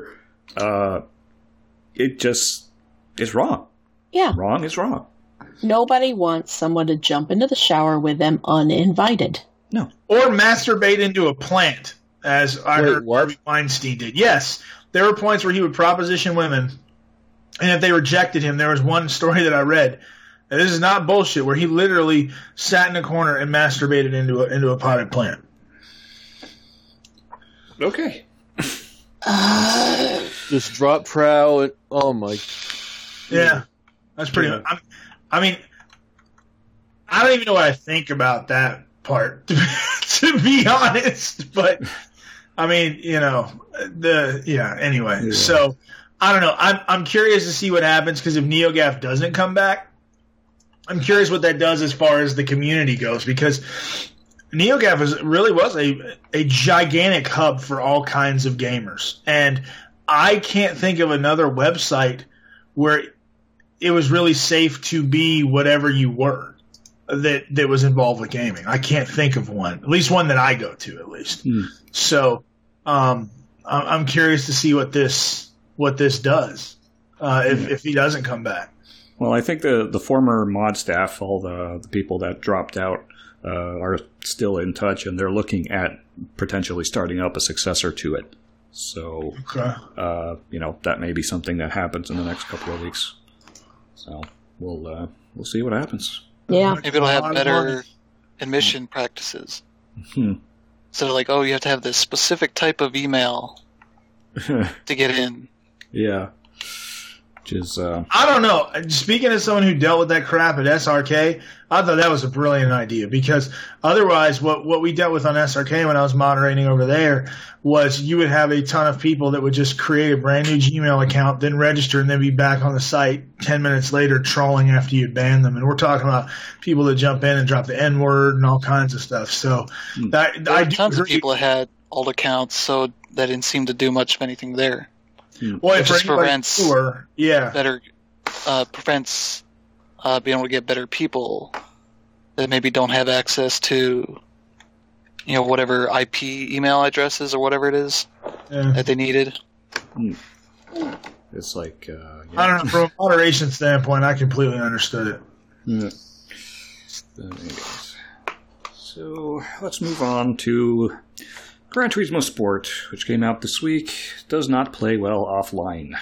uh, it just is wrong. Yeah. Wrong is wrong. Nobody wants someone to jump into the shower with them uninvited. No. Or masturbate into a plant, as I Wait, heard what? Harvey Weinstein did. Yes, there were points where he would proposition women, and if they rejected him, there was one story that I read, and this is not bullshit, where he literally sat in a corner and masturbated into a, into a potted plant. Okay. Uh, Just drop trowel and oh my. Yeah, that's pretty. Yeah. I'm, I mean, I don't even know what I think about that part, to, to be honest. But I mean, you know, the yeah. Anyway, Yeah. so I don't know. I'm I'm curious to see what happens because if NeoGAF doesn't come back, I'm curious what that does as far as the community goes because NeoGAF was really was a a gigantic hub for all kinds of gamers, and I can't think of another website where it was really safe to be whatever you were that that was involved with gaming. I can't think of one, at least one that I go to, at least. Hmm. So um, I'm I'm curious to see what this what this does uh, if if he doesn't come back. Well, I think the, the former mod staff, all the, the people that dropped out, uh, are still in touch, and they're looking at potentially starting up a successor to it. So, Okay. uh, you know, that may be something that happens in the next couple of weeks. So we'll uh, we'll see what happens. yeah. Maybe it'll A have lot of better money. admission practices. Hmm. So like, oh, you have to have this specific type of email to get in. Yeah. Which is, uh, I don't know. Speaking as someone who dealt with that crap at S R K, I thought that was a brilliant idea because otherwise what, what we dealt with on S R K when I was moderating over there was you would have a ton of people that would just create a brand new Gmail account, then register, and then be back on the site ten minutes later trolling after you ban them. And we're talking about people that jump in and drop the N-word and all kinds of stuff. So that There I were do tons of agree. people that had old accounts, so that didn't seem to do much of anything there. Well, it for just anybody prevents- newer, yeah. Better uh, prevents uh, being able to get better people that maybe don't have access to, you know, whatever I P email addresses or whatever it is yeah. that they needed. it's like, uh, yeah. I don't know. From a moderation standpoint, I completely understood it. Yeah. Anyways. So let's move on to Gran Turismo Sport, which came out this week. Does not play well offline.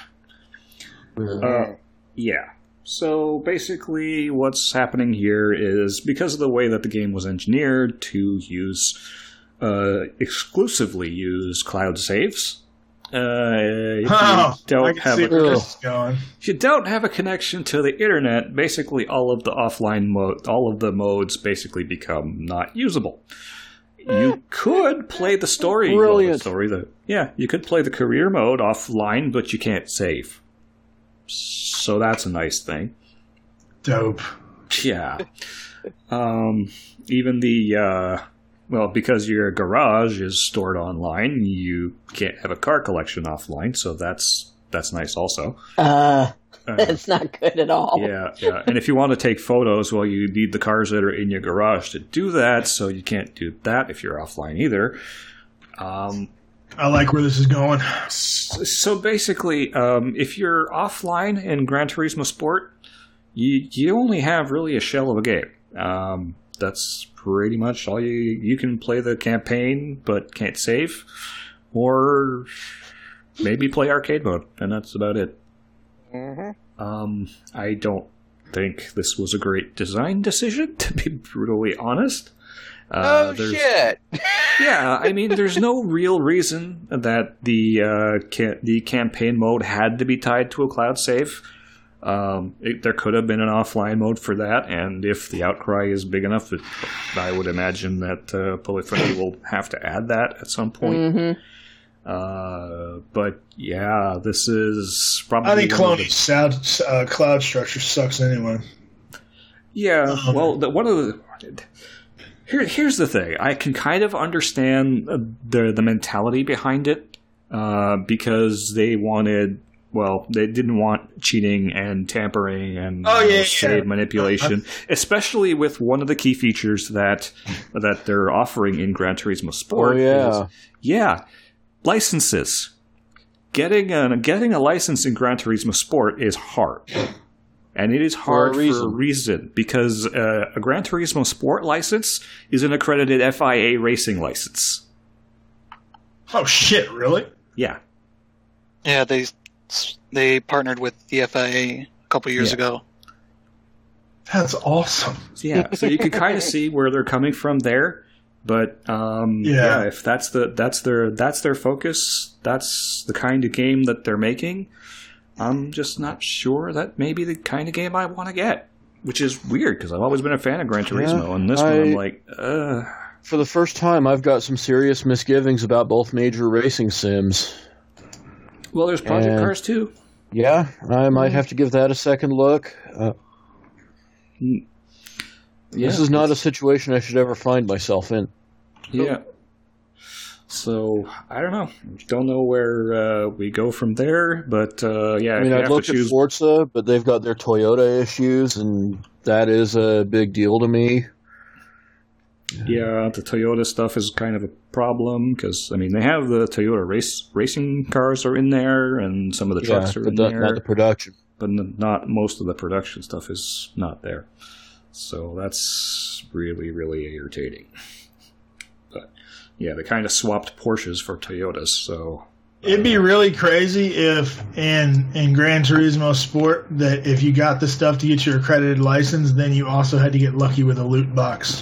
Uh, yeah. So basically, what's happening here is because of the way that the game was engineered to use uh, exclusively use cloud saves. Uh, if Oh, you I don't can have see a where this is going. if you don't have a connection to the internet, basically all of the offline mode, all of the modes basically become not usable. You could play the story, well, the Brilliant. story. The yeah, you could play the career mode offline, but you can't save. So that's a nice thing. Dope. Yeah. Um, even the uh, well, because your garage is stored online, you can't have a car collection offline. So that's that's nice also. Uh, Uh, it's not good at all. Yeah, yeah. And if you want to take photos, well, you need the cars that are in your garage to do that, so you can't do that if you're offline either. Um, I like where this is going. so basically, um, if you're offline in Gran Turismo Sport, you you only have really a shell of a game. Um, that's pretty much all you you can play the campaign, but can't save, or maybe play arcade mode, and that's about it. Mm-hmm. Um, I don't think this was a great design decision, to be brutally honest. Uh, oh there's- shit! Yeah, I mean, there's no real reason that the uh, ca- the campaign mode had to be tied to a cloud save. Um, it, there could have been an offline mode for that, and if the outcry is big enough, it, I would imagine that uh, Polyphony will have to add that at some point. Mm-hmm. Uh, but yeah, this is probably I think one of the- Cloney's sound, uh, cloud structure sucks anyway. Yeah, Um, well, the, one of the here, here's the thing. I can kind of understand uh, the the mentality behind it uh, because they wanted, well, they didn't want cheating and tampering and Oh, you know, yeah, save yeah. manipulation, especially with one of the key features that that they're offering in Gran Turismo Sport. Oh, yeah. is, yeah, licenses. getting a getting a license in Gran Turismo Sport is hard. And it is hard For a for a reason, because uh, a Gran Turismo Sport license is an accredited F I A racing license. Oh shit! Really? Yeah. Yeah, they they partnered with the F I A a couple years Yeah. ago. That's awesome. Yeah, so you can kind of see where they're coming from there, but um, Yeah. yeah. if that's the that's their that's their focus, that's the kind of game that they're making. I'm just not sure that may be the kind of game I want to get, which is weird because I've always been a fan of Gran Turismo, Yeah, and this I- one I'm like, uh, For the first time, I've got some serious misgivings about both major racing sims. well, there's Project And- Cars too. Yeah, I might have to give that a second look. Uh, Yeah, this is not a situation I should ever find myself in. Yeah. So I don't know. Don't know where uh, we go from there, but uh, yeah, I if mean, you I've have to looked at choose. Forza, but they've got their Toyota issues, and that is a big deal to me. Yeah, the Toyota stuff is kind of a problem because I mean they have the Toyota race racing cars are in there, and some of the trucks Yeah, are but in not, there, not the production. but n- not most of the production stuff is not there. So that's really really irritating. But yeah, they kind of swapped Porsches for Toyotas, so. It'd be really crazy if in in Gran Turismo Sport that if you got the stuff to get your accredited license, then you also had to get lucky with a loot box.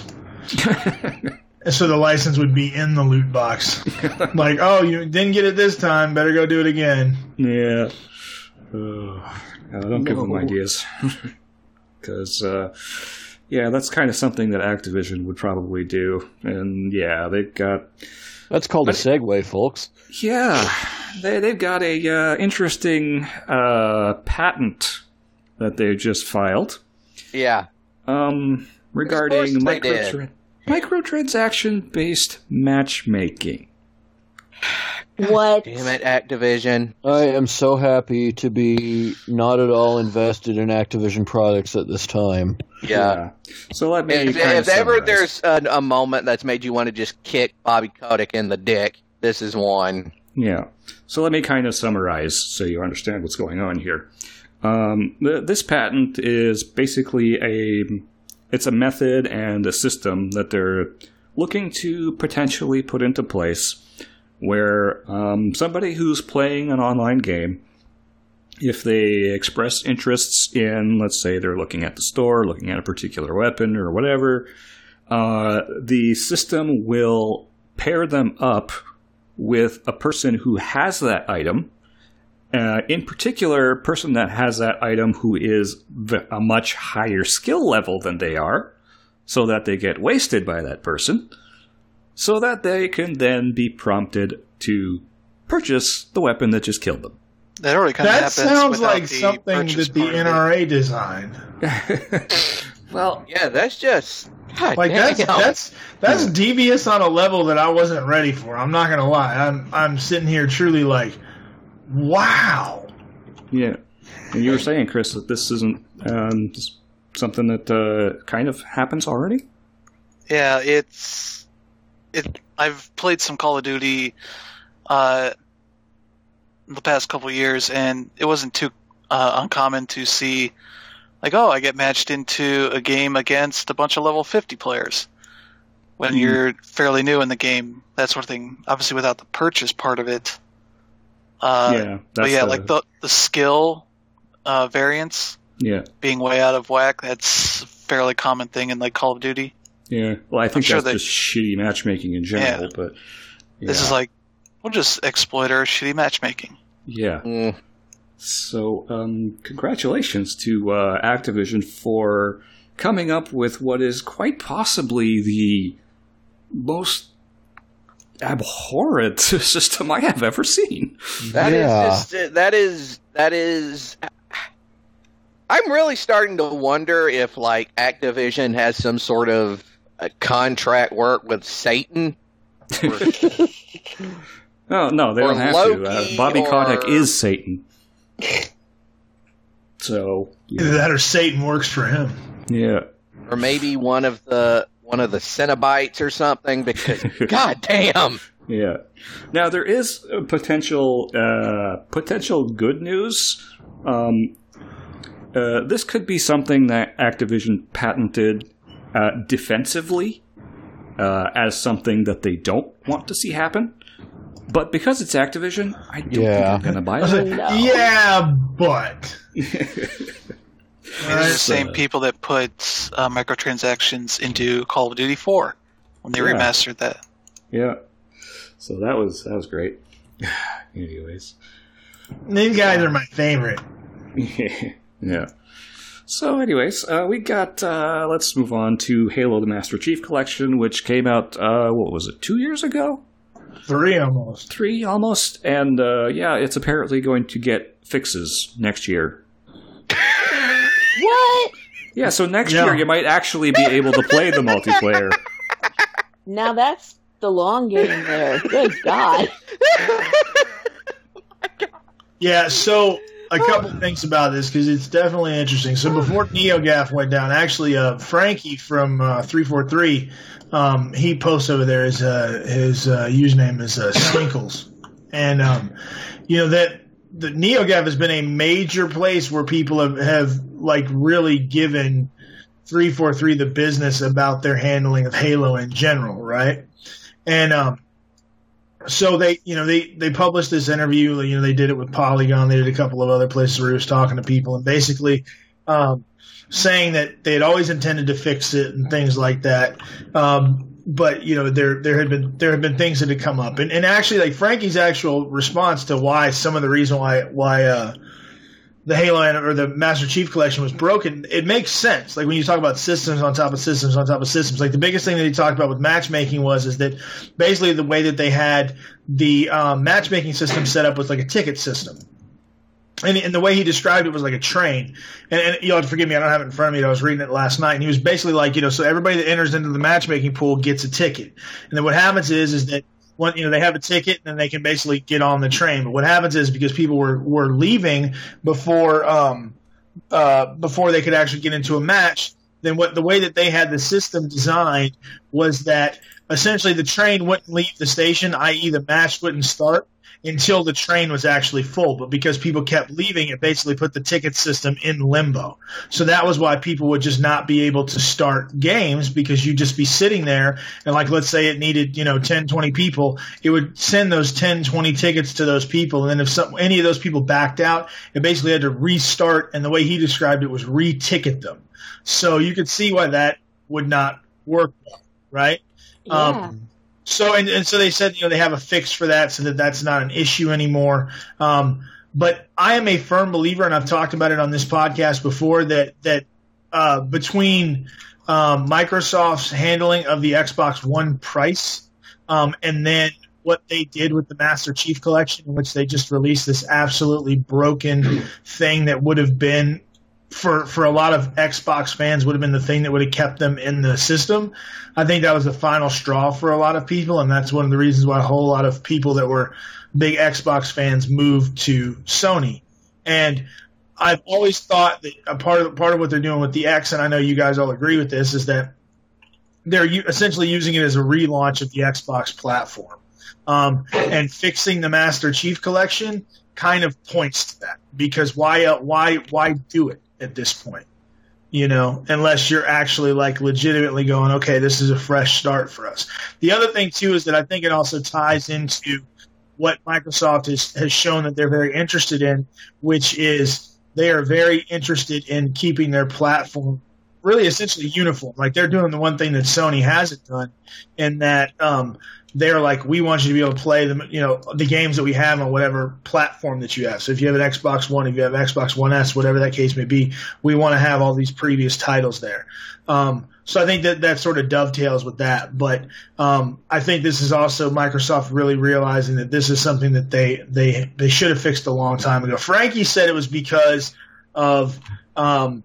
And so the license would be in the loot box. Like, oh, you didn't get it this time, better go do it again. Yeah. Uh, I don't give them No. ideas. Because, uh, yeah, that's kind of something that Activision would probably do. And, yeah, they've got... That's called a segue, folks. Yeah, they, they've got a uh, interesting uh, patent that they've just filed Yeah. um, regarding Of course they did. microtra- microtransaction-based matchmaking. What? Damn it, Activision. I am so happy to be not at all invested in Activision products at this time. Yeah. So let me If, kind if of ever summarize. there's a, a moment that's made you want to just kick Bobby Kotick in the dick, this is one. Yeah. So let me kind of summarize so you understand what's going on here. Um, th- this patent is basically a it's a method and a system that they're looking to potentially put into place where um, somebody who's playing an online game, if they express interests in, let's say they're looking at the store, looking at a particular weapon or whatever, uh, the system will pair them up with a person who has that item, uh, in particular, a person that has that item who is v- a much higher skill level than they are, so that they get wasted by that person, so that they can then be prompted to purchase the weapon that just killed them. That already kind of That happens sounds without like the something purchase that the part of it. N R A designed. Well, Yeah, that's just God Like that's damn. that's that's devious on a level that I wasn't ready for. I'm not gonna lie. I'm I'm sitting here truly like, wow. yeah. And you were saying, Chris, that this isn't um, just something that uh, kind of happens already? Yeah, it's it. I've played some Call of Duty uh, the past couple years, and it wasn't too uh, uncommon to see, like, oh, I get matched into a game against a bunch of level fifty players when Mm. you're fairly new in the game, that sort of thing. Obviously, without the purchase part of it. Uh, yeah. That's but yeah, the- like the the skill uh, variance Yeah. being way out of whack. That's a fairly common thing in like Call of Duty. Yeah, well, I think sure that's they- just shitty matchmaking in general, Yeah. but yeah. This is like, we'll just exploit our shitty matchmaking. yeah. Mm. So, um, congratulations to uh, Activision for coming up with what is quite possibly the most abhorrent system I have ever seen. That is Yeah. just uh, that is that is. I'm really starting to wonder if like Activision has some sort of uh, contract work with Satan. Or, Oh no, they Or don't have to. Uh, Loki, Bobby or- Kotick is Satan. So Either that or Satan works for him. yeah, or maybe one of the one of the Cenobites or something. Because God damn, Yeah. Now there is a potential uh, potential good news. Um, uh, this could be something that Activision patented uh, defensively uh, as something that they don't want to see happen. But because it's Activision, I don't Yeah. think I'm going to buy I was it. like, No. yeah, but They're the same people that put uh, microtransactions into Call of Duty four when they Yeah. remastered that. Yeah. So that was that was great. Anyways. these guys are my favorite. Yeah. So, anyways, uh, we got. Uh, let's move on to Halo: The Master Chief Collection, which came out. Uh, what was it? Two years ago? Three almost. Three almost. And uh, yeah, it's apparently going to get fixes next year. What? Yeah. So next Yeah. year you might actually be able to play the multiplayer. Now that's the long game there. Good God. Yeah, so a couple things about this because it's definitely interesting. So before NeoGaf went down, actually, uh, Frankie from uh, three forty-three, um, he posts over there his uh, his uh, username is uh, Swinkles, and um, you know that the NeoGaf has been a major place where people have, have like really given three forty-three the business about their handling of Halo in general, right? And um, so they, you know, they, they published this interview. You know, they did it with Polygon. They did a couple of other places where he was talking to people and basically um, saying that they had always intended to fix it and things like that. Um, but you know, there there had been there had been things that had come up, and, and actually, like Frankie's actual response to why some of the reason why why uh, the Halo or the Master Chief Collection was broken, it makes sense. Like when you talk about systems on top of systems on top of systems, like the biggest thing that he talked about with matchmaking was is that basically the way that they had the um, matchmaking system set up was like a ticket system. And, and the way he described it was like a train. And, and you'll have to forgive me, I don't have it in front of me. I was reading it last night, and he was basically like, you know, so everybody that enters into the matchmaking pool gets a ticket. And then what happens is, is that One, you know, they have a ticket and then they can basically get on the train. But what happens is because people were, were leaving before um, uh, before they could actually get into a match, then what the way that they had the system designed was that essentially the train wouldn't leave the station, that is the match wouldn't start until the train was actually full. But because people kept leaving, it basically put the ticket system in limbo. So that was why people would just not be able to start games, because you'd just be sitting there and, like, let's say it needed, you know, ten, twenty people, it would send those ten, twenty tickets to those people. And then if some, any of those people backed out, it basically had to restart. And the way he described it was re-ticket them. So you could see why that would not work well, right? Yeah. Um, So and, and so they said, you know, they have a fix for that, so that that's not an issue anymore. Um, but I am a firm believer, and I've talked about it on this podcast before, that that uh, between um, Microsoft's handling of the Xbox One price um, and then what they did with the Master Chief Collection, in which they just released this absolutely broken thing that would have been, for for a lot of Xbox fans, would have been the thing that would have kept them in the system. I think that was the final straw for a lot of people, and that's one of the reasons why a whole lot of people that were big Xbox fans moved to Sony. And I've always thought that a part of part of what they're doing with the X, and I know you guys all agree with this, is that they're u- essentially using it as a relaunch of the Xbox platform. Um, and fixing the Master Chief Collection kind of points to that, because why uh, why why do it at this point? You know, unless you're actually like legitimately going, okay, this is a fresh start for us. The other thing too is that I think it also ties into what Microsoft is, has shown that they're very interested in, which is they are very interested in keeping their platform really essentially uniform. Like they're doing the one thing that Sony hasn't done, in that um, they're like, we want you to be able to play the, you know, the games that we have on whatever platform that you have. So if you have an Xbox One, if you have Xbox One S, whatever that case may be, we want to have all these previous titles there. Um, so I think that that sort of dovetails with that. But um, I think this is also Microsoft really realizing that this is something that they they they should have fixed a long time ago. Frankie said it was because of um,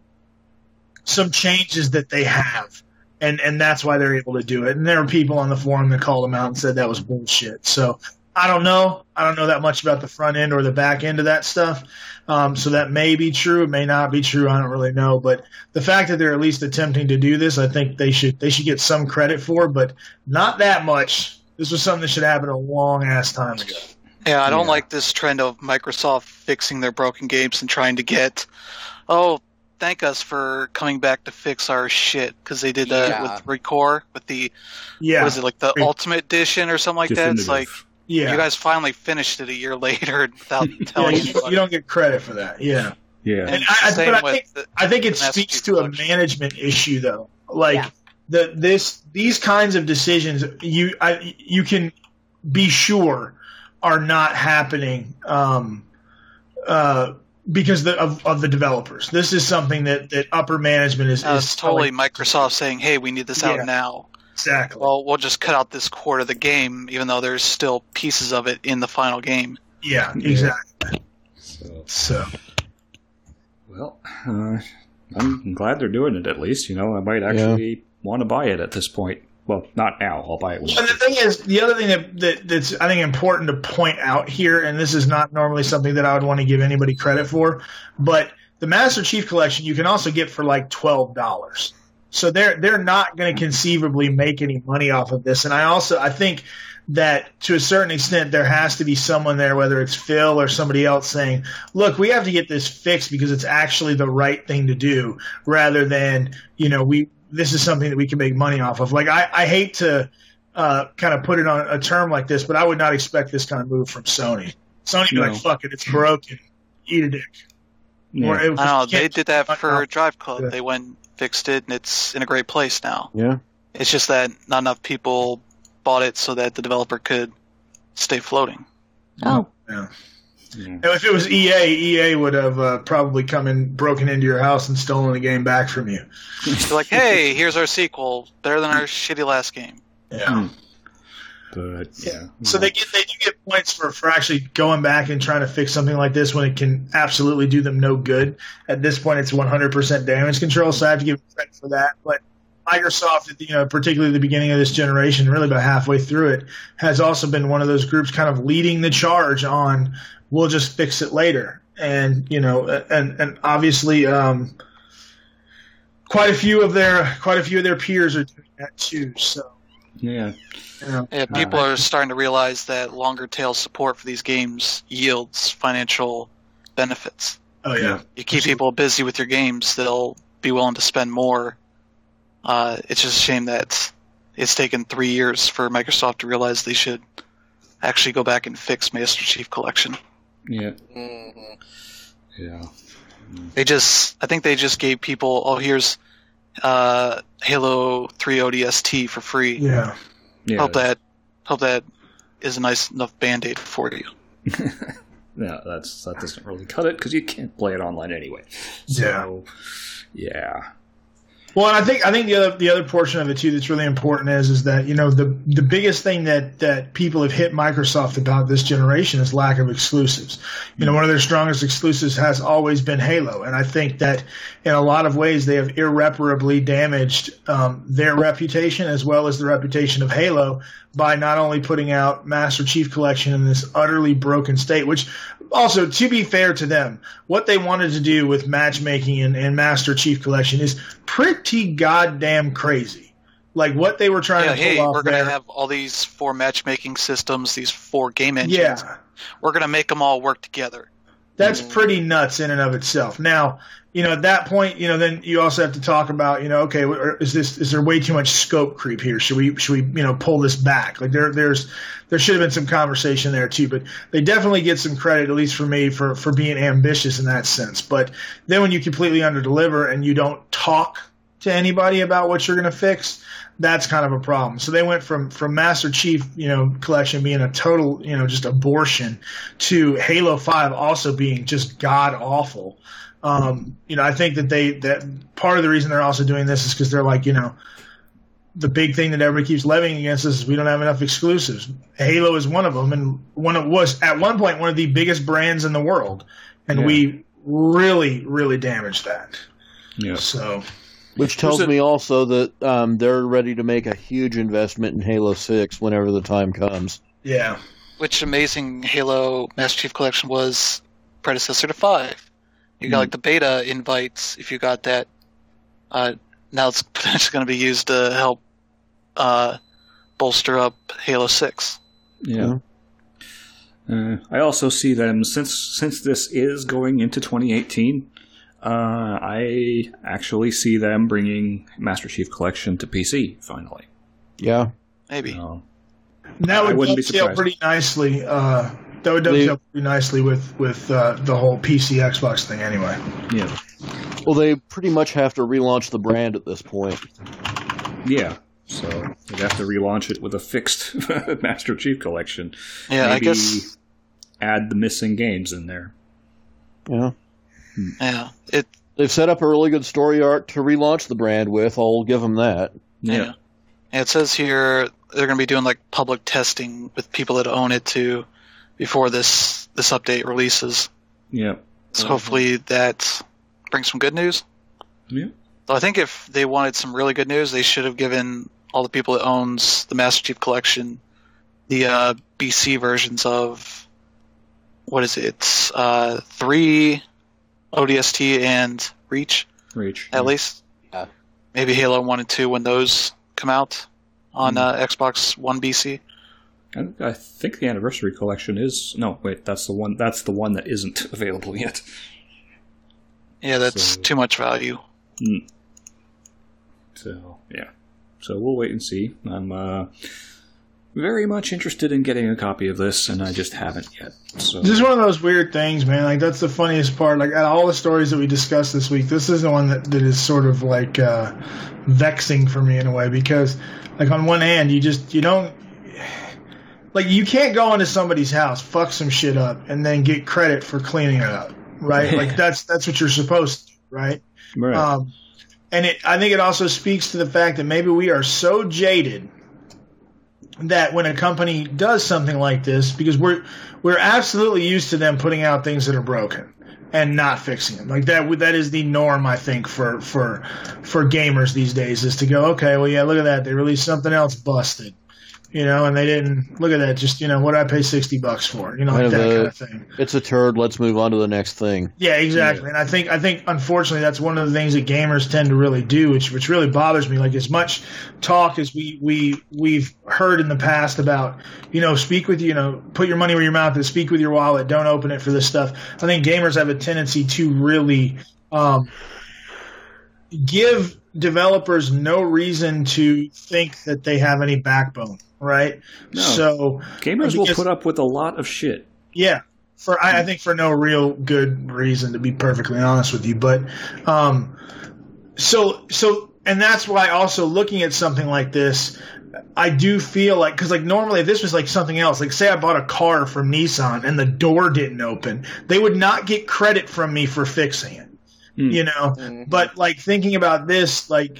some changes that they have. And and that's why they're able to do it. And there are people on the forum that called them out and said that was bullshit. So I don't know. I don't know that much about the front end or the back end of that stuff. Um, so that may be true. It may not be true. I don't really know. But the fact that they're at least attempting to do this, I think they should they should get some credit for, but not that much. This was something that should happen a long ass time ago. Yeah, I don't Yeah. like this trend of Microsoft fixing their broken games and trying to get, oh, thank us for coming back to fix our shit, because they did that Yeah. with Recore, with the, Yeah, what is it, like the Re- Ultimate Edition or something like that? It's like, Definitive. yeah. you guys finally finished it a year later without yeah, telling you, anybody. you don't get credit for that. Yeah, Yeah. and I, I, Same but I with think the- I think it the Master speaks Chief to a Collection. management issue, though. Like Yeah. the this these kinds of decisions, you I, you can be sure are not happening um, uh, because the, of of the developers. This is something that, that upper management is. Uh, is it's totally telling- Microsoft saying, hey, we need this Yeah. out now. exactly. Well, we'll just cut out this quarter of the game, even though there's still pieces of it in the final game. Yeah, exactly. So, So well, uh, I'm glad they're doing it at least. You know, I might actually want to buy it at this point. Well, not now. I'll buy it when And the I thing is, the other thing that, that that's I think important to point out here, and this is not normally something that I would want to give anybody credit for, but the Master Chief Collection you can also get for like twelve dollars. So they're they're not going to conceivably make any money off of this. And I also I think that to a certain extent there has to be someone there, whether it's Phil or somebody else, saying, "Look, we have to get this fixed because it's actually the right thing to do," rather than you know we. This is something that we can make money off of. Like I, I hate to uh, kind of put it on a term like this, but I would not expect this kind of move from Sony. Sony be No. like, "Fuck it, it's broken, eat a dick." Yeah. Or it- I don't know, they can't- did that for Yeah. Drive Club. Yeah. They went and fixed it, and it's in a great place now. Yeah. It's just that not enough people bought it so that the developer could stay floating. Oh, Yeah. Yeah. And if it was E A, E A would have uh, probably come and broken into your house and stolen the game back from you. They're like, hey, here's our sequel, better than our shitty last game. Yeah. Hmm. But yeah. So they get they do get points for, for actually going back and trying to fix something like this when it can absolutely do them no good. At this point, it's one hundred percent damage control, so I have to give them credit for that. But Microsoft, you know, particularly at the beginning of this generation, really about halfway through it, has also been one of those groups kind of leading the charge on we'll just fix it later. And you know, and and obviously, um, quite a few of their quite a few of their peers are doing that too. So. Yeah. You know, Yeah, people are starting to realize that longer tail support for these games yields financial benefits. oh yeah. You keep people busy with your games, they'll be willing to spend more. Uh, it's just a shame that it's taken three years for Microsoft to realize they should actually go back and fix Master Chief Collection. Yeah. Mhm. Yeah. They just, I think they just gave people, oh, here's uh, Halo three O D S T for free. Yeah. Yeah. Hope that, hope that is a nice enough band-aid for you. Yeah, that's that doesn't really cut it because you can't play it online anyway. So, yeah. Well, and I think I think the other the other portion of it too that's really important is is that you know the the biggest thing that that people have hit Microsoft about this generation is lack of exclusives. You know, one of their strongest exclusives has always been Halo, and I think that in a lot of ways they have irreparably damaged um, their reputation as well as the reputation of Halo by not only putting out Master Chief Collection in this utterly broken state, which also, to be fair to them, what they wanted to do with matchmaking and, and Master Chief Collection is pretty goddamn crazy. Like what they were trying Yeah, to pull hey, off we're going there. to have all these four matchmaking systems, these four game engines. Yeah, We're going to make them all work together. that's pretty nuts in and of itself. Now, you know, at that point, you know, then you also have to talk about, you know, okay, is this is there way too much scope creep here? Should we should we you know pull this back? Like there there's there should have been some conversation there too. But they definitely get some credit, at least for me, for for being ambitious in that sense. But then when you completely underdeliver and you don't talk to anybody about what you're going to fix, that's kind of a problem. So they went from from Master Chief, you know, collection being a total, you know, just abortion to Halo five also being just god awful. Um, you know, I think that they that part of the reason they're also doing this is because they're like, you know, the big thing that everybody keeps levying against us is we don't have enough exclusives. Halo is one of them, and one of was at one point one of the biggest brands in the world, and Yeah. we really, really damaged that. Yeah. So Which tells There's a- me also that um, they're ready to make a huge investment in Halo six whenever the time comes. yeah, Which amazing Halo Master Chief Collection was predecessor to five. You got Mm. like the beta invites, if you got that. Uh, now it's potentially going to be used to help uh, bolster up Halo six. Yeah. Uh, I also see them, since since this is going into twenty eighteen, uh, I actually see them bringing Master Chief Collection to P C, finally. Yeah. Maybe. Uh, That I would wouldn't be dovetail surprised. pretty nicely. Uh, that would dovetail pretty nicely with with uh, the whole P C Xbox thing, anyway. yeah. Well, they pretty much have to relaunch the brand at this point. Yeah. So they'd have to relaunch it with a fixed Master Chief Collection. Yeah, I Maybe guess. add the missing games in there. Yeah. Yeah, it. They've set up a really good story arc to relaunch the brand with. I'll give them that. Yeah. Yeah. Yeah, it says here they're going to be doing like public testing with people that own it too before this this update releases. Yeah. So hopefully that brings some good news. Yeah. So I think if they wanted some really good news, they should have given all the people that owns the Master Chief Collection the uh, B C versions of what is it? It's uh, three O D S T and Reach Reach. at least. Yeah. Maybe Halo one and two when those come out on uh, Xbox One B C. I, I think the Anniversary Collection is... No, wait, that's the one That's the one that isn't available yet. Yeah, that's So- too much value. Mm. So, yeah. So we'll wait and see. I'm uh, very much interested in getting a copy of this, and I just haven't yet. So This is one of those weird things, man. Like, that's the funniest part. Like, out of all the stories that we discussed this week, this is the one that, that is sort of like uh, vexing for me in a way, because, like, on one hand, you just, you don't, like, you can't go into somebody's house, fuck some shit up, and then get credit for cleaning it up, right? Like, that's that's what you're supposed to do, right? Right. Um, and it, I think it also speaks to the fact that maybe we are so jaded that when a company does something like this, because we're we're absolutely used to them putting out things that are broken and not fixing them. Like that that is the norm, I think, for for for gamers these days, is to go, okay, well, yeah, look at that, they released something else busted, you know, and they didn't look at that. Just, you know, what did I pay sixty bucks for? You know, like Kind of that a- kind of thing. It's a turd. Let's move on to the next thing. Yeah, exactly. And I think I think unfortunately that's one of the things that gamers tend to really do, which which really bothers me. Like, as much talk as we we we've heard in the past about, you know, speak with you know, put your money where your mouth is, speak with your wallet, don't open it for this stuff. I think gamers have a tendency to really um, give developers no reason to think that they have any backbone, right? No. So Gamers will because- put up with a lot of shit. yeah, for I, I think for no real good reason, to be perfectly honest with you. But um, so so, and that's why also looking at something like this, I do feel like, because like normally if this was like something else, like say I bought a car from Nissan and the door didn't open, they would not get credit from me for fixing it. Hmm. You know, Mhm. but like thinking about this, like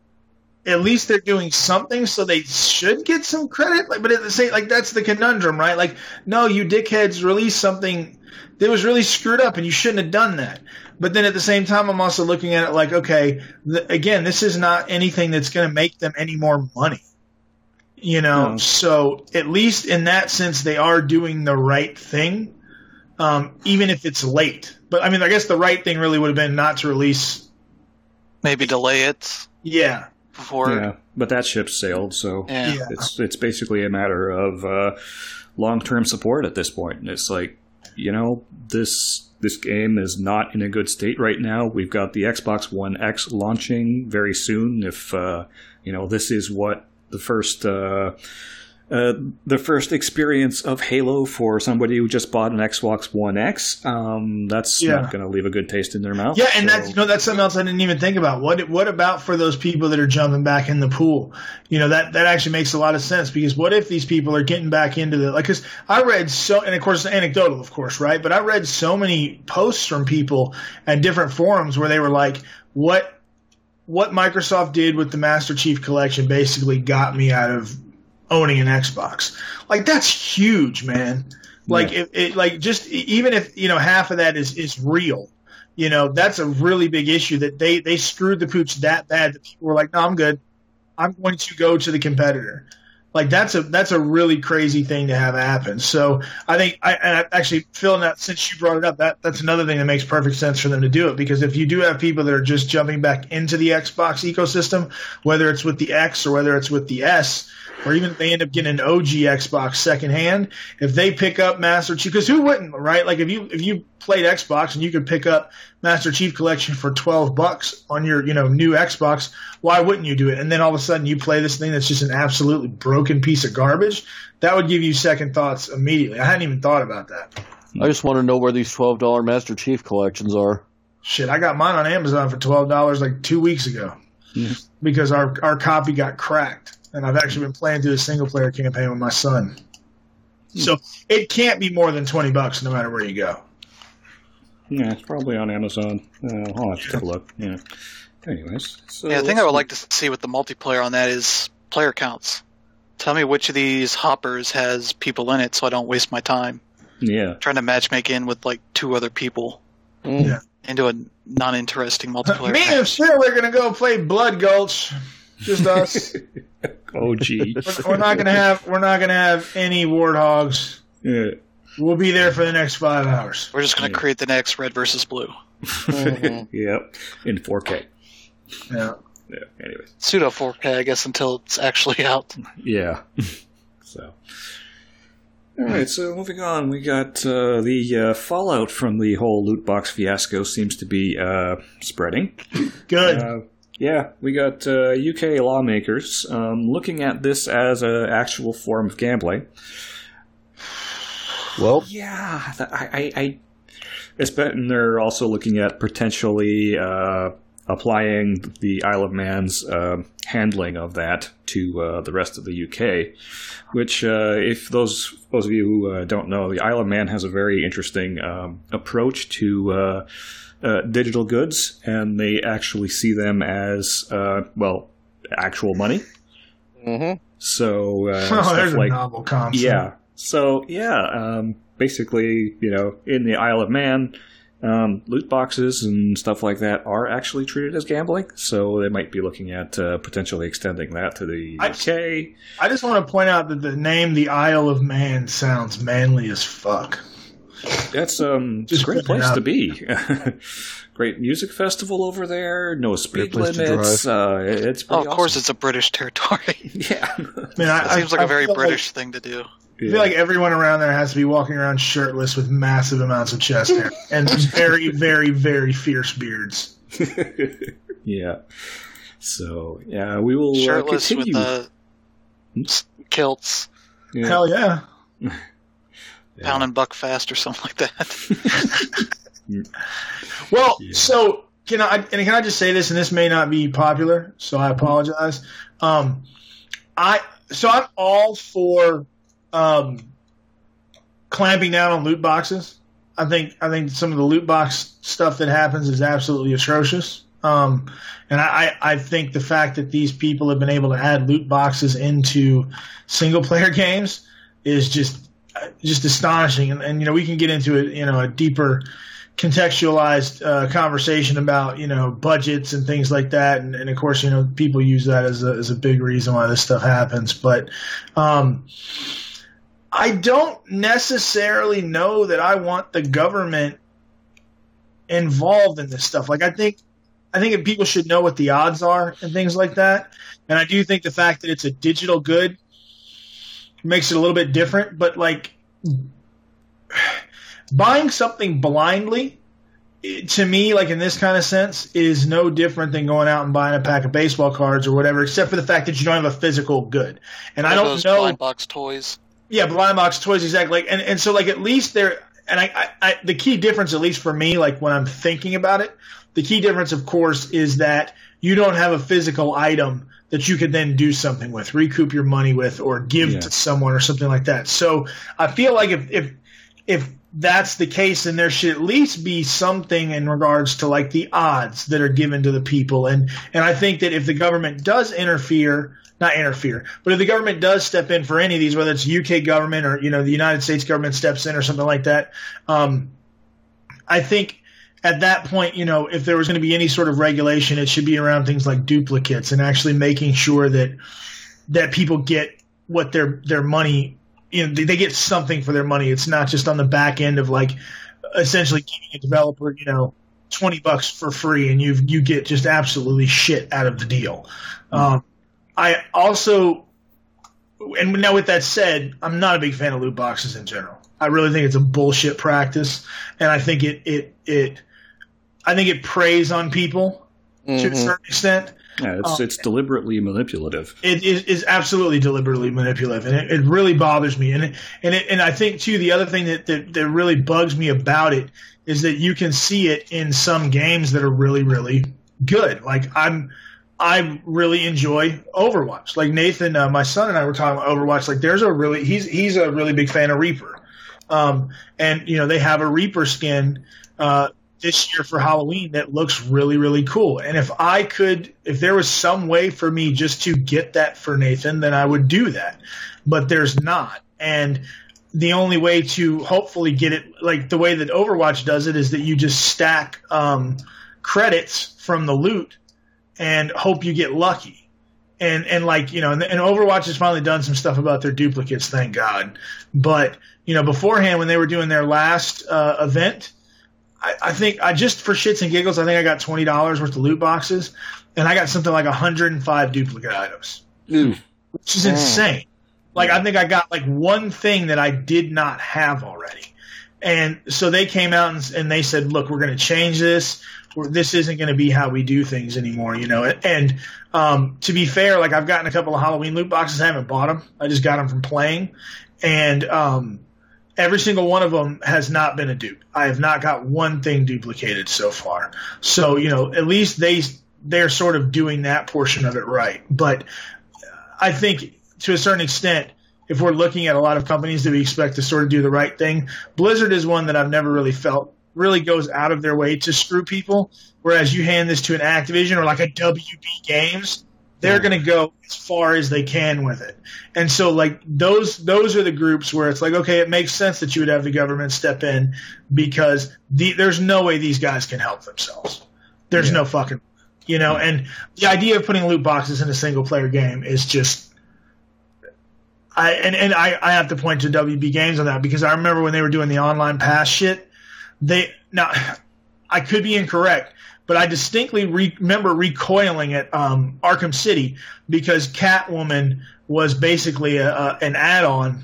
at least they're doing something, so they should get some credit. Like, but at the same, like that's the conundrum, right? Like, no, you dickheads released something that was really screwed up, and you shouldn't have done that. But then at the same time, I'm also looking at it like, okay, th- again, this is not anything that's going to make them any more money. You know, No. so at least in that sense, they are doing the right thing, um, even if it's late. But I mean, I guess the right thing really would have been not to release. Maybe delay it Yeah, before. Yeah, but that ship sailed, so Yeah. Yeah. it's it's basically a matter of uh, long-term support at this point. And it's like, you know, this this game is not in a good state right now. We've got the Xbox One X launching very soon. If uh, you know, this is what the first uh, uh, the first experience of Halo for somebody who just bought an Xbox One X, um, that's Yeah. not going to leave a good taste in their mouth. yeah, and So- that's you know that's something else I didn't even think about. What what about for those people that are jumping back in the pool? You know, that that actually makes a lot of sense, because what if these people are getting back into the like? Because I read so, and of course it's anecdotal, of course, right? But I read so many posts from people at different forums where they were like, "What what Microsoft did with the Master Chief Collection basically got me out of owning an Xbox." Like, that's huge, man. Like, Yeah. it, it like just even if you know half of that is is real, you know, that's a really big issue that they they screwed the pooch that bad that people were like, no, I'm good. I'm going to go to the competitor. Like that's a that's a really crazy thing to have happen. So I think I, and I actually feeling that since you brought it up, that that's another thing that makes perfect sense for them to do it, because if you do have people that are just jumping back into the Xbox ecosystem, whether it's with the X or whether it's with the S, or even if they end up getting an O G Xbox secondhand, if they pick up Master Chief, because who wouldn't, right? Like if you if you played Xbox and you could pick up Master Chief Collection for twelve bucks on your you know new Xbox, why wouldn't you do it? And then all of a sudden you play this thing that's just an absolutely broken piece of garbage. That would give you second thoughts immediately. I hadn't even thought about that. I just want to know where these twelve dollar Master Chief collections are. Shit, I got mine on Amazon for twelve dollars like two weeks ago Mm-hmm. because our our copy got cracked. And I've actually been playing through the single-player campaign with my son. So it can't be more than twenty bucks no matter where you go. Yeah, it's probably on Amazon. Uh, I'll have to take a look. Yeah. Anyways. So Yeah, the thing I would like to see with the multiplayer on that is player counts. Tell me which of these hoppers has people in it so I don't waste my time Yeah. trying to matchmake in with like two other people Yeah. into a non-interesting multiplayer. Me and Phil are going to go play Blood Gulch. Just us. Oh, gee. We're not going to have we're not going to have any warthogs. Yeah. We'll be there for the next five hours. We're just going to create the next Red versus Blue. Yep. In four K. Yeah. Yeah. Anyways. Pseudo four K, I guess, until it's actually out. Yeah. So. All right. So moving on, we got uh, the uh, fallout from the whole loot box fiasco seems to be uh, spreading. Good. Uh, yeah, we got uh, U K lawmakers um, looking at this as an actual form of gambling. Well, Yeah, that, I, I, I it's been, they're also looking at potentially uh, applying the Isle of Man's uh, handling of that to uh, the rest of the U K. Which, uh, if those those of you who uh, don't know, the Isle of Man has a very interesting um, approach to uh, uh, digital goods, and they actually see them as uh, well, actual money. Mm-hmm. So uh, Oh, stuff there's like a novel concept. yeah. So, yeah, um, basically, you know, in the Isle of Man, um, loot boxes and stuff like that are actually treated as gambling. So they might be looking at uh, potentially extending that to the I- U K. I just want to point out that the name the Isle of Man sounds manly as fuck. That's um, Just a great putting it place out. to be. Great music festival over there. No speed place to limits. Uh, it's Oh, pretty of course, awesome. it's a British territory. Yeah. I mean, I, It seems like I- a very I feel British thing to do. I feel like everyone around there has to be walking around shirtless with massive amounts of chest hair and very, very, very fierce beards. Yeah. So, yeah, we will uh, Shirtless continue. with uh, s- kilts, Yeah. Hell yeah. pound and buck fast or something like that. Well, Yeah. so can I and can I just say this, and this may not be popular, so I apologize. Um, I so I'm all for um, clamping down on loot boxes. I think I think some of the loot box stuff that happens is absolutely atrocious. Um, and I, I think the fact that these people have been able to add loot boxes into single player games is just just astonishing. And, and you know, we can get into it, you know, a deeper contextualized uh, conversation about, you know, budgets and things like that. And, and of course, you know, people use that as a, as a big reason why this stuff happens. But um, I don't necessarily know that I want the government involved in this stuff. Like, I think, I think if people should know what the odds are and things like that. And I do think the fact that it's a digital good makes it a little bit different. But like, buying something blindly, to me, like in this kind of sense, is no different than going out and buying a pack of baseball cards or whatever, except for the fact that you don't have a physical good. And I Like don't those know. blind box toys. Yeah, blind box toys, exactly. Like, and and so like at least there, and I, I, I the key difference, at least for me, like when I'm thinking about it, the key difference, of course, is that you don't have a physical item that you could then do something with, recoup your money with, or give Yeah. to someone or something like that. So I feel like if if if that's the case, then there should at least be something in regards to like the odds that are given to the people. And and I think that if the government does interfere, not interfere, but if the government does step in for any of these, whether it's U K government or, you know, the United States government steps in or something like that, um, I think at that point, you know, if there was going to be any sort of regulation, it should be around things like duplicates and actually making sure that that people get what their their money, you know, they, they get something for their money. It's not just on the back end of like essentially giving a developer, you know, twenty bucks for free and you you get just absolutely shit out of the deal. Mm-hmm. Um, I also, and now with that said, I'm not a big fan of loot boxes in general. I really think it's a bullshit practice, and I think it it it I think it preys on people mm-hmm. to a certain extent. Yeah, it's um, it's deliberately manipulative. It is, is absolutely deliberately manipulative, and it, it really bothers me. And it, and it, and I think too, the other thing that, that that really bugs me about it is that you can see it in some games that are really really good. Like I'm. I really enjoy Overwatch. Like Nathan, uh, my son and I were talking about Overwatch. Like there's a really he's he's a really big fan of Reaper, um, and you know they have a Reaper skin uh, this year for Halloween that looks really really cool. And if I could, if there was some way for me just to get that for Nathan, then I would do that. But there's not, and the only way to hopefully get it, like the way that Overwatch does it, is that you just stack um, credits from the loot and hope you get lucky. And, and like, you know, and, and Overwatch has finally done some stuff about their duplicates, thank God. But, you know, beforehand when they were doing their last uh, event, I, I think I just for shits and giggles, I think I got twenty dollars worth of loot boxes, and I got something like one hundred five duplicate items, Ooh. which is insane. Like, I think I got like one thing that I did not have already. And so they came out and, and they said, look, we're going to change this. This isn't going to be how we do things anymore, you know. And um, to be fair, like I've gotten a couple of Halloween loot boxes. I haven't bought them. I just got them from playing. And um, every single one of them has not been a dupe. I have not got one thing duplicated so far. So, you know, at least they, they're sort of doing that portion of it right. But I think to a certain extent, if we're looking at a lot of companies that we expect to sort of do the right thing, Blizzard is one that I've never really felt really goes out of their way to screw people, whereas you hand this to an Activision or like a W B Games, they're yeah. going to go as far as they can with it. And so like those those are the groups where it's like, okay, it makes sense that you would have the government step in because the, there's no way these guys can help themselves. There's yeah. no fucking, you know, and the idea of putting loot boxes in a single player game is just, I and, and I, I have to point to W B Games on that because I remember when they were doing the online pass shit, They now, I could be incorrect, but I distinctly re- remember recoiling at um, Arkham City because Catwoman was basically a, a, an add-on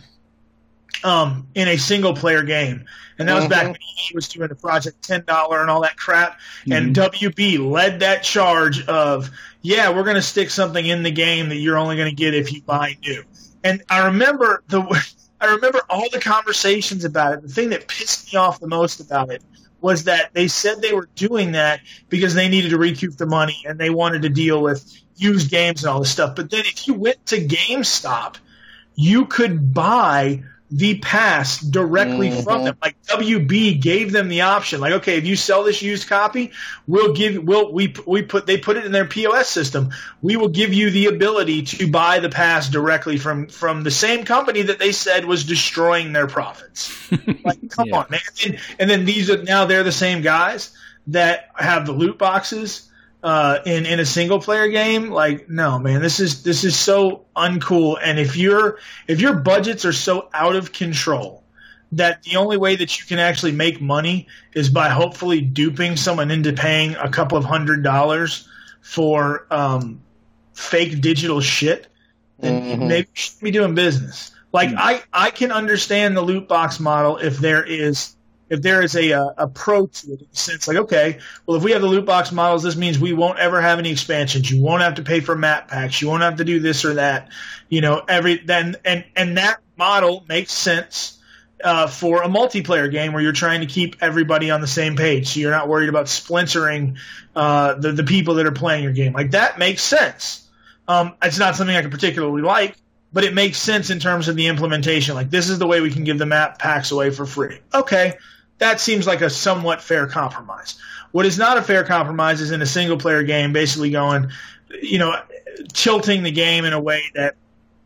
um, in a single-player game, and that was mm-hmm. back when he was doing the Project ten dollars and all that crap. Mm-hmm. And W B led that charge of, yeah, we're going to stick something in the game that you're only going to get if you buy new. And I remember the. I remember all the conversations about it. The thing that pissed me off the most about it was that they said they were doing that because they needed to recoup the money and they wanted to deal with used games and all this stuff. But then if you went to GameStop, you could buy the pass directly mm-hmm. from them. Like W B gave them the option. Like, okay, if you sell this used copy, we'll give we'll we we put they put it in their P O S system. We will give you the ability to buy the pass directly from from the same company that they said was destroying their profits. Like, come yeah. on, man. And, and then these are now they're the same guys that have the loot boxes uh, in in a single player game. Like, no, man, this is this is so uncool. And if your if your budgets are so out of control that the only way that you can actually make money is by hopefully duping someone into paying a couple of hundred dollars for um, fake digital shit, then mm-hmm. maybe you should be doing business. Like, mm-hmm. I I can understand the loot box model if there is. If there is a, a, a pro to it, in the sense like, okay, well, if we have the loot box models, this means we won't ever have any expansions. You won't have to pay for map packs. You won't have to do this or that. You know, every then and and that model makes sense uh, for a multiplayer game where you're trying to keep everybody on the same page, so you're not worried about splintering uh, the the people that are playing your game. Like, that makes sense. Um, it's not something I can particularly like, but it makes sense in terms of the implementation. Like, this is the way we can give the map packs away for free. Okay. That seems like a somewhat fair compromise. What is not a fair compromise is in a single-player game basically going, you know, tilting the game in a way that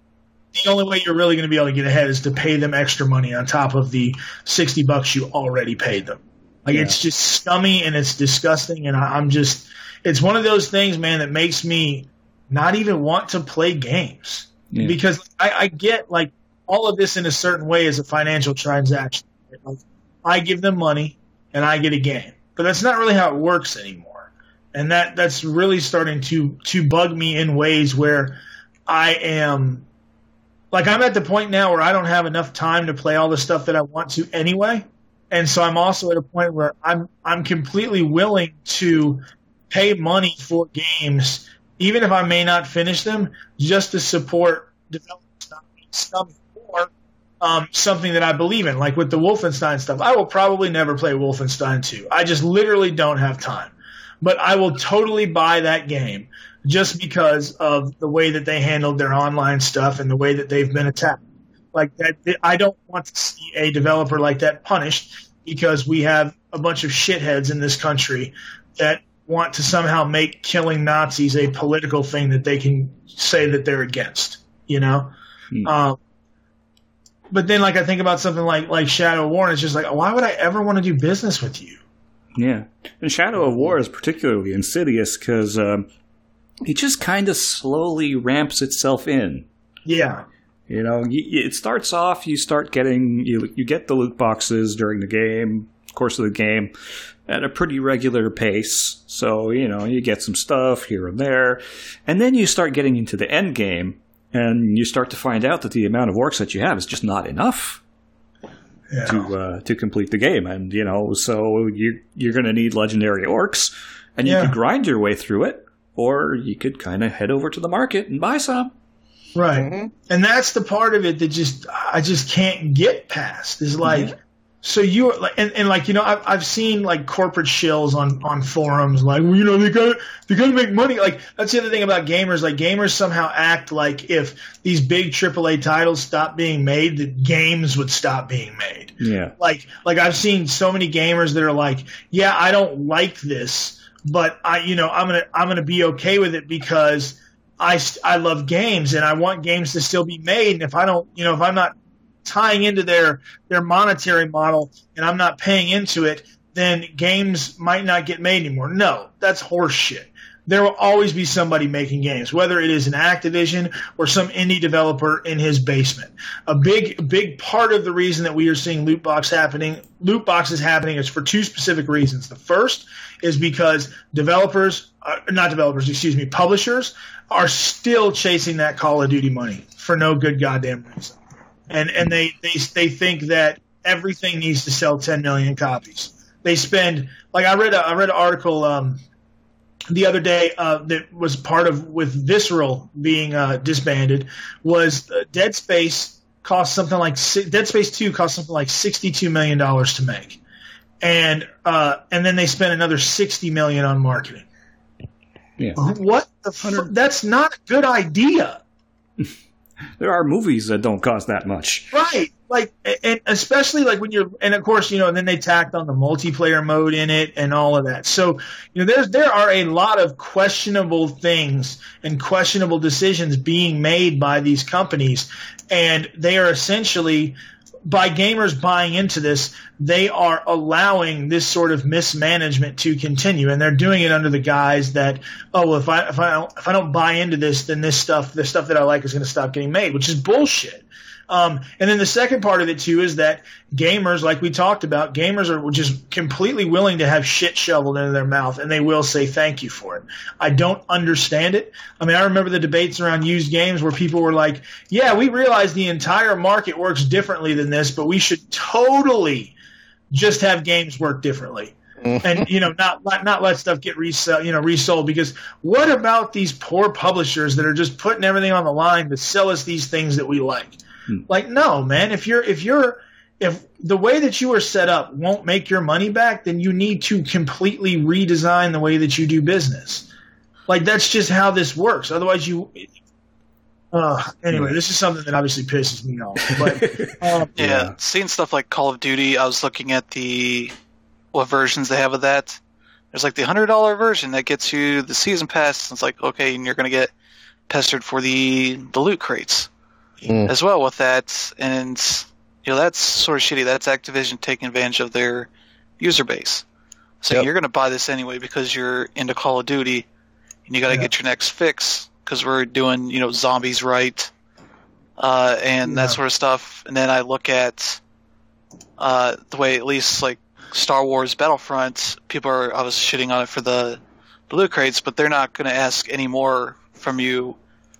the only way you're really going to be able to get ahead is to pay them extra money on top of the sixty bucks you already paid them. Like, yeah. It's just scummy and it's disgusting, and I'm just – it's one of those things, man, that makes me not even want to play games. Yeah. Because I, I get like all of this in a certain way as a financial transaction. Right? Like, I give them money and I get a game, but that's not really how it works anymore. And that, that's really starting to, to bug me in ways where I am like, I'm at the point now where I don't have enough time to play all the stuff that I want to anyway. And so I'm also at a point where I'm, I'm completely willing to pay money for games, even if I may not finish them, just to support developers not being scummy or um, something that I believe in. Like with the Wolfenstein stuff, I will probably never play Wolfenstein two. I just literally don't have time. But I will totally buy that game just because of the way that they handled their online stuff and the way that they've been attacked. Like that, I don't want to see a developer like that punished because we have a bunch of shitheads in this country that want to somehow make killing Nazis a political thing that they can say that they're against, you know? Hmm. Um, but then, like, I think about something like, like Shadow of War, and it's just like, why would I ever want to do business with you? Yeah. And Shadow of War is particularly insidious because um, it just kind of slowly ramps itself in. Yeah. You know, it starts off, you start getting, you, you get the loot boxes during the game, course of the game, at a pretty regular pace. So, you know, you get some stuff here and there. And then you start getting into the end game, and you start to find out that the amount of orcs that you have is just not enough. Yeah. To uh, to complete the game, and you know, so you you're going to need legendary orcs, and you yeah. could grind your way through it, or you could kind of head over to the market and buy some. Right, mm-hmm. And that's the part of it that just I just can't get past. Is like, mm-hmm. so you like, and, and like you know, I've I've seen like corporate shills on on forums like, well, you know, they got they got to make money. Like that's the other thing about gamers. Like gamers somehow act like if these big triple A titles stop being made, that games would stop being made. Yeah. Like like I've seen so many gamers that are like, yeah, I don't like this, but I you know I'm gonna I'm gonna be okay with it because I I love games and I want games to still be made. And if I don't, you know, if I'm not tying into their their monetary model and I'm not paying into it, then games might not get made anymore. No, that's horse shit. There will always be somebody making games, whether it is an Activision or some indie developer in his basement. A big, big part of the reason that we are seeing loot box happening, loot boxes happening is for two specific reasons. The first is because developers, uh, not developers, excuse me, publishers are still chasing that Call of Duty money for no good goddamn reason. And and they, they they think that everything needs to sell ten million copies. They spend like I read a, I read an article um, the other day uh, that was part of with Visceral being uh, disbanded was uh, Dead Space cost something like Dead Space two cost something like sixty-two million dollars to make, and uh, and then they spent another sixty million dollars on marketing. Yeah, what the f- that's not a good idea. There are movies that don't cost that much. Right. Like, and especially like when you're, and of course, you know, and then they tacked on the multiplayer mode in it and all of that. So, you know, there's, there are a lot of questionable things and questionable decisions being made by these companies. And they are essentially, by gamers buying into this, they are allowing this sort of mismanagement to continue, and they're doing it under the guise that, oh, well, if I if I don't, if I don't buy into this, then this stuff, the stuff that I like, is going to stop getting made, which is bullshit. Um, and then the second part of it too is that gamers, like we talked about, gamers are just completely willing to have shit shoveled into their mouth, and they will say thank you for it. I don't understand it. I mean, I remember the debates around used games where people were like, yeah, we realize the entire market works differently than this, but we should totally just have games work differently. And, you know, not, not, not let stuff get resell, you know, resold, because what about these poor publishers that are just putting everything on the line to sell us these things that we like? Like, no, man, if you're, if you're, if the way that you are set up won't make your money back, then you need to completely redesign the way that you do business. Like, that's just how this works. Otherwise you, uh, anyway, this is something that obviously pisses me off. But, um, yeah, yeah, seeing stuff like Call of Duty, I was looking at the, what versions they have of that. There's like the one hundred dollars version that gets you the season pass. It's like, okay, and you're going to get pestered for the, the loot crates. Mm. As well with that, and you know that's sort of shitty. That's Activision taking advantage of their user base. So yep. You're going to buy this anyway because you're into Call of Duty, and you got to yep. get your next fix because we're doing you know zombies right, uh, and Yeah. that sort of stuff. And then I look at uh, the way, at least like Star Wars Battlefront, people are obviously shitting on it for the, the loot crates, but they're not going to ask any more from you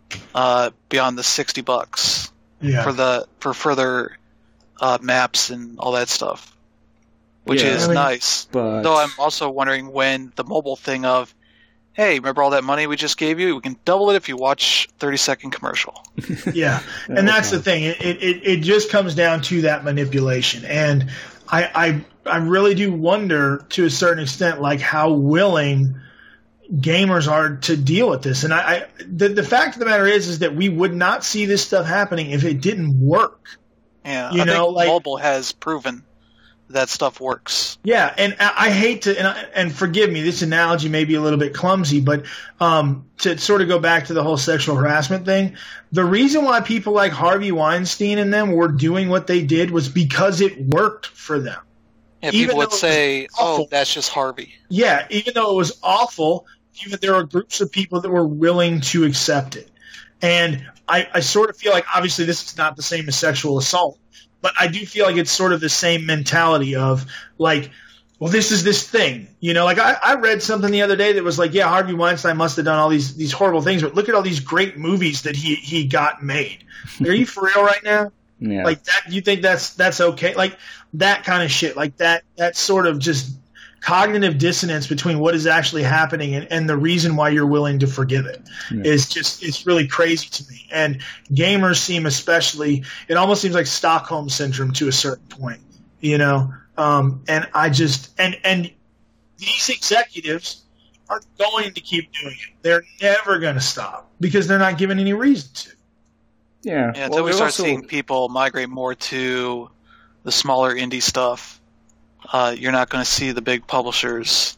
uh, beyond the sixty bucks Yeah. for the for further uh, maps and all that stuff, which Yeah, is I mean, nice. But Though I'm also wondering when the mobile thing of, hey, remember all that money we just gave you? We can double it if you watch thirty second commercial. Yeah, and that's the thing. It, it it just comes down to that manipulation, and I I I really do wonder to a certain extent, like how willing gamers are to deal with this. And I, I the the fact of the matter is is that we would not see this stuff happening if it didn't work. Yeah, You I know, think like- mobile has proven that stuff works. Yeah, and I I hate to, and, I, and forgive me, this analogy may be a little bit clumsy, but um, to sort of go back to the whole sexual harassment thing, the reason why people like Harvey Weinstein and them were doing what they did was because it worked for them. Yeah, Even people would though it say, was awful. "Oh, that's just Harvey." Yeah, even though it was awful, even there were groups of people that were willing to accept it. And I, I sort of feel like, obviously this is not the same as sexual assault, but I do feel like it's sort of the same mentality of like, well, this is this thing, you know, like I, I read something the other day that was like, yeah, Harvey Weinstein must have done all these, these horrible things, but look at all these great movies that he, he got made. Are you for real right now? yeah. Like that, you think that's, that's okay? Like that kind of shit, like that, that sort of just cognitive dissonance between what is actually happening and, and the reason why you're willing to forgive it Yeah. is just, it's really crazy to me. And gamers seem especially, it almost seems like Stockholm syndrome to a certain point, you know? Um, and I just, and, and these executives are going to keep doing it. They're never going to stop because they're not given any reason to. yeah. Yeah, until Well, we they're start also- seeing people migrate more to the smaller indie stuff, uh, you're not going to see the big publishers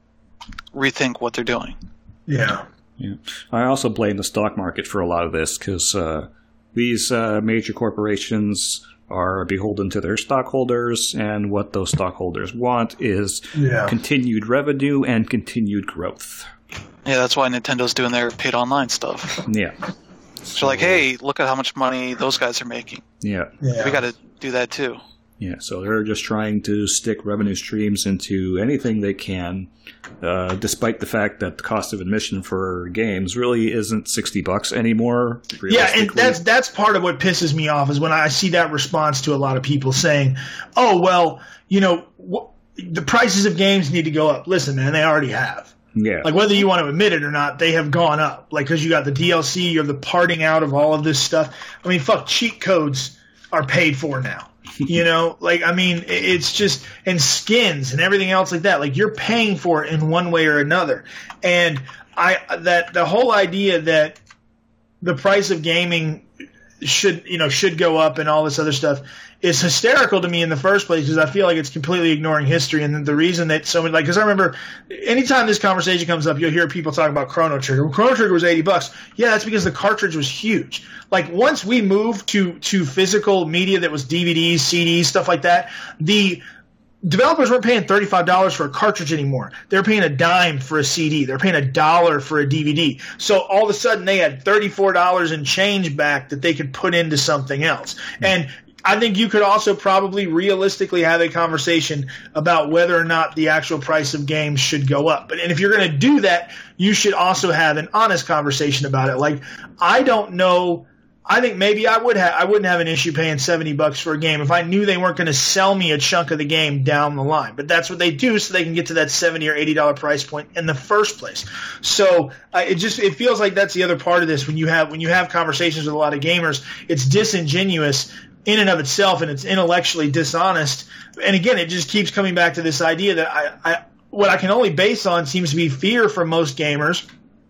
rethink what they're doing. Yeah. Yeah. I also blame the stock market for a lot of this because uh, these uh, major corporations are beholden to their stockholders, and what those stockholders want is Yeah. continued revenue and continued growth. Yeah, that's why Nintendo's doing their paid online stuff. Yeah. So like, hey, look at how much money those guys are making. Yeah. Yeah. We got to do that too. Yeah. So they're just trying to stick revenue streams into anything they can, uh, despite the fact that the cost of admission for games really isn't sixty bucks anymore. Yeah, and realistically. that's that's part of what pisses me off is when I see that response to a lot of people saying, "Oh, well, you know, wh- the prices of games need to go up." Listen, man, they already have. yeah. Like whether you want to admit it or not, they have gone up. Like because you got the D L C, you have the parting out of all of this stuff. I mean, fuck, cheat codes are paid for now. You know, like I mean, it- it's just and skins and everything else like that. Like you're paying for it in one way or another. And I that the whole idea that the price of gaming should you know should go up and all this other stuff is hysterical to me in the first place because I feel like it's completely ignoring history and the reason that so many like because I remember anytime this conversation comes up you'll hear people talk about Chrono Trigger. Well, Chrono Trigger was eighty bucks. Yeah, that's because the cartridge was huge. Like once we moved to to physical media that was D V Ds, C Ds, stuff like that, the developers weren't paying thirty-five dollars for a cartridge anymore. They were paying a dime for a C D. They're paying a dollar for a D V D. So all of a sudden they had thirty-four dollars in change back that they could put into something else. And I think you could also probably realistically have a conversation about whether or not the actual price of games should go up. But and if you're going to do that, you should also have an honest conversation about it. Like I don't know. I think maybe I would have I wouldn't have an issue paying seventy bucks for a game if I knew they weren't going to sell me a chunk of the game down the line. But that's what they do so they can get to that seventy or eighty dollar price point in the first place. So uh, it just it feels like that's the other part of this when you have when you have conversations with a lot of gamers, it's disingenuous in and of itself and it's intellectually dishonest. And again, it just keeps coming back to this idea that I, I what I can only base on seems to be fear from most gamers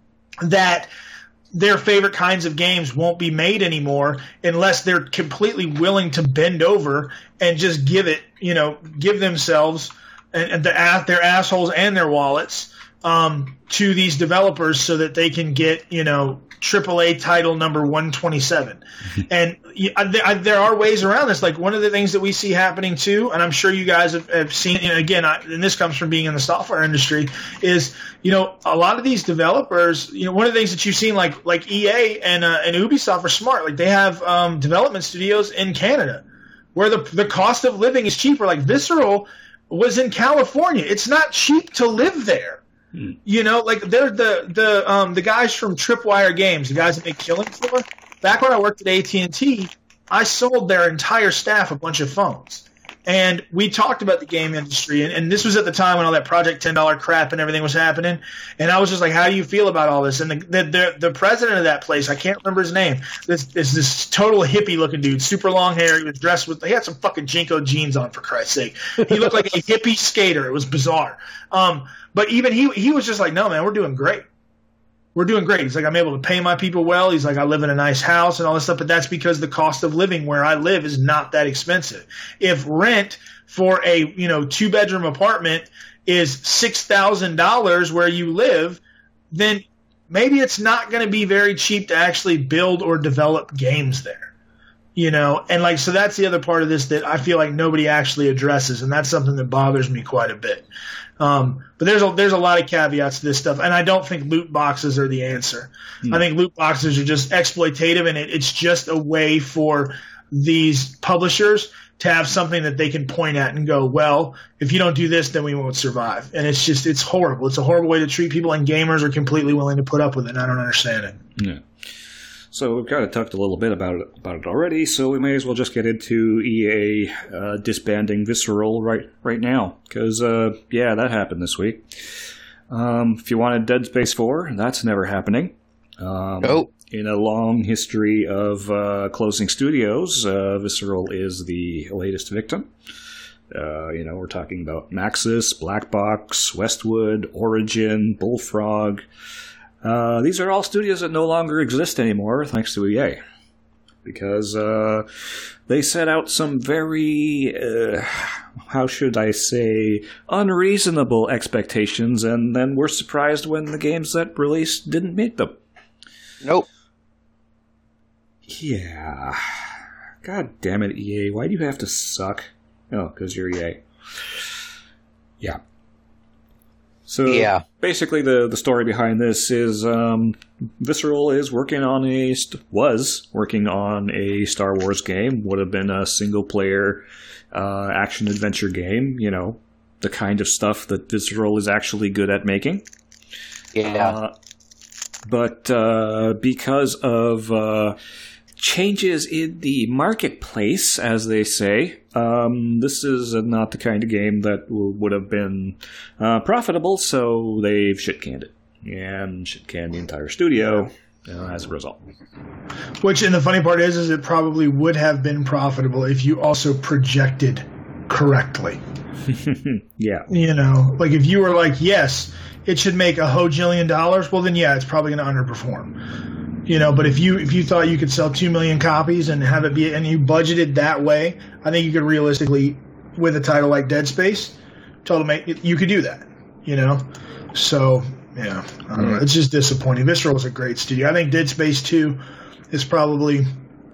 that their favorite kinds of games won't be made anymore unless they're completely willing to bend over and just give it, you know, give themselves and, and the, their assholes and their wallets um, to these developers so that they can get, you know, triple A title number one twenty-seven. And I, there are ways around this. Like one of the things that we see happening too, and I'm sure you guys have, have seen, and again, I, and this comes from being in the software industry, is, you know, a lot of these developers, you know, one of the things that you've seen, like like E A and uh, and Ubisoft are smart. Like they have um, development studios in Canada where the the cost of living is cheaper. Like Visceral was in California. It's not cheap to live there. Hmm. You know, like they're the the um, the guys from Tripwire Games, the guys that make Killing Floor. Back when I worked at A T and T, I sold their entire staff a bunch of phones. And we talked about the game industry, and, and this was at the time when all that Project ten dollar crap and everything was happening. And I was just like, how do you feel about all this? And the the, the, the president of that place, I can't remember his name, this, this this total hippie-looking dude, super long hair. He was dressed with – he had some fucking Jinko jeans on, for Christ's sake. He looked like a hippie skater. It was bizarre. Um, but even he he was just like, no, man, we're doing great. We're doing great. He's like, I'm able to pay my people well. He's like, I live in a nice house and all this stuff, but that's because the cost of living where I live is not that expensive. If rent for a, you know, two bedroom apartment is six thousand dollars where you live, then maybe it's not going to be very cheap to actually build or develop games there, you know? And like, so that's the other part of this that I feel like nobody actually addresses. And that's something that bothers me quite a bit. Um, but there's a, there's a lot of caveats to this stuff, and I don't think loot boxes are the answer. Mm. I think loot boxes are just exploitative, and it, it's just a way for these publishers to have something that they can point at and go, well, if you don't do this, then we won't survive. And it's just, it's horrible. It's a horrible way to treat people, and gamers are completely willing to put up with it, and I don't understand it. Yeah. So we've kind of talked a little bit about it, about it already, so we may as well just get into E A uh, disbanding Visceral right right now, because, uh, yeah, that happened this week. Um, if you wanted Dead Space four, that's never happening. Um, nope. In a long history of uh, closing studios, uh, Visceral is the latest victim. Uh, you know, we're talking about Maxis, Black Box, Westwood, Origin, Bullfrog. Uh, these are all studios that no longer exist anymore, thanks to E A. Because uh, they set out some very, uh, how should I say, unreasonable expectations, and then were surprised when the games that released didn't meet them. Nope. Yeah. God damn it, E A. Why do you have to suck? Oh, because you're E A. Yeah. So yeah. basically the, the story behind this is um, Visceral is working on a, was working on a Star Wars game, would have been a single-player uh, action-adventure game, you know, the kind of stuff that Visceral is actually good at making. Yeah. Uh, but uh, because of uh, changes in the marketplace, as they say, um, this is not the kind of game that w- would have been uh, profitable, so they've shit-canned it. And shit-canned the entire studio uh, as a result. Which, and the funny part is, is it probably would have been profitable if you also projected correctly. Yeah. You know, like if you were like, yes, it should make a hojillion dollars, well then yeah, it's probably going to underperform. You know, but if you if you thought you could sell two million copies and have it be, and you budgeted that way, I think you could realistically, with a title like Dead Space, total make you could do that. You know, so yeah, I don't know. It's just disappointing. Visceral was a great studio. I think Dead Space two is probably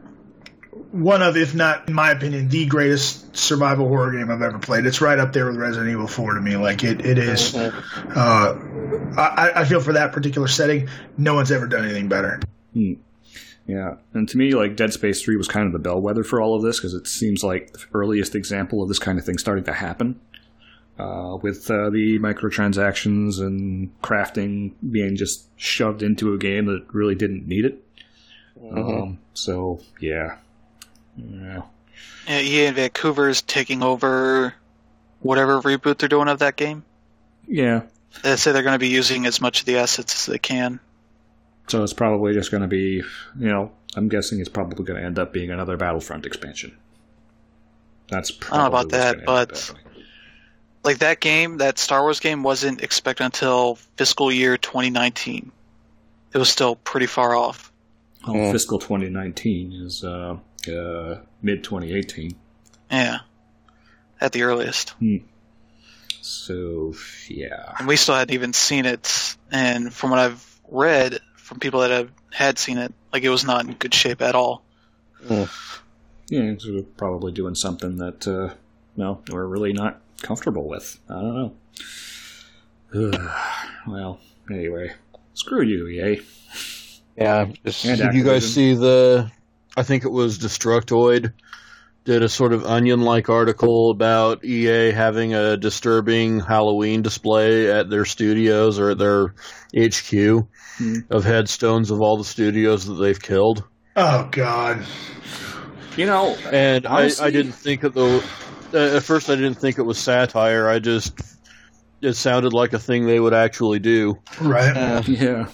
one of, if not, in my opinion, the greatest survival horror game I've ever played. It's right up there with Resident Evil four to me. Like it, it is. Uh, I, I feel for that particular setting, no one's ever done anything better. Hmm. Yeah, and to me, like, Dead Space three was kind of the bellwether for all of this, because it seems like the earliest example of this kind of thing starting to happen, uh, with uh, the microtransactions and crafting being just shoved into a game that really didn't need it. Mm-hmm. Um, so, yeah. Yeah. Yeah, E A in Vancouver is taking over whatever reboot they're doing of that game. Yeah. They say they're going to be using as much of the assets as they can. So it's probably just going to be, you know, I'm guessing it's probably going to end up being another Battlefront expansion. That's probably I don't know about that, but like that game, that Star Wars game wasn't expected until fiscal year twenty nineteen. It was still pretty far off. Oh, mm. Fiscal twenty nineteen is uh, uh, mid twenty eighteen. Yeah, at the earliest. Hmm. So, yeah. And we still hadn't even seen it. And from what I've read from people that have had seen it, like it was not in good shape at all. Mm. Yeah, so we're probably doing something that, uh, no, we're really not comfortable with. I don't know. Ugh. Well, anyway, screw you, E A. Yeah. Just, And Did you guys Activision. see the, I think it was Destructoid, did a sort of onion-like article about E A having a disturbing Halloween display at their studios or at their H Q Hmm. of headstones of all the studios that they've killed. Oh God. You know, And honestly, I, I didn't think it though. Uh, at first, I didn't think it was satire. I just it sounded like a thing they would actually do. Right. uh, Yeah.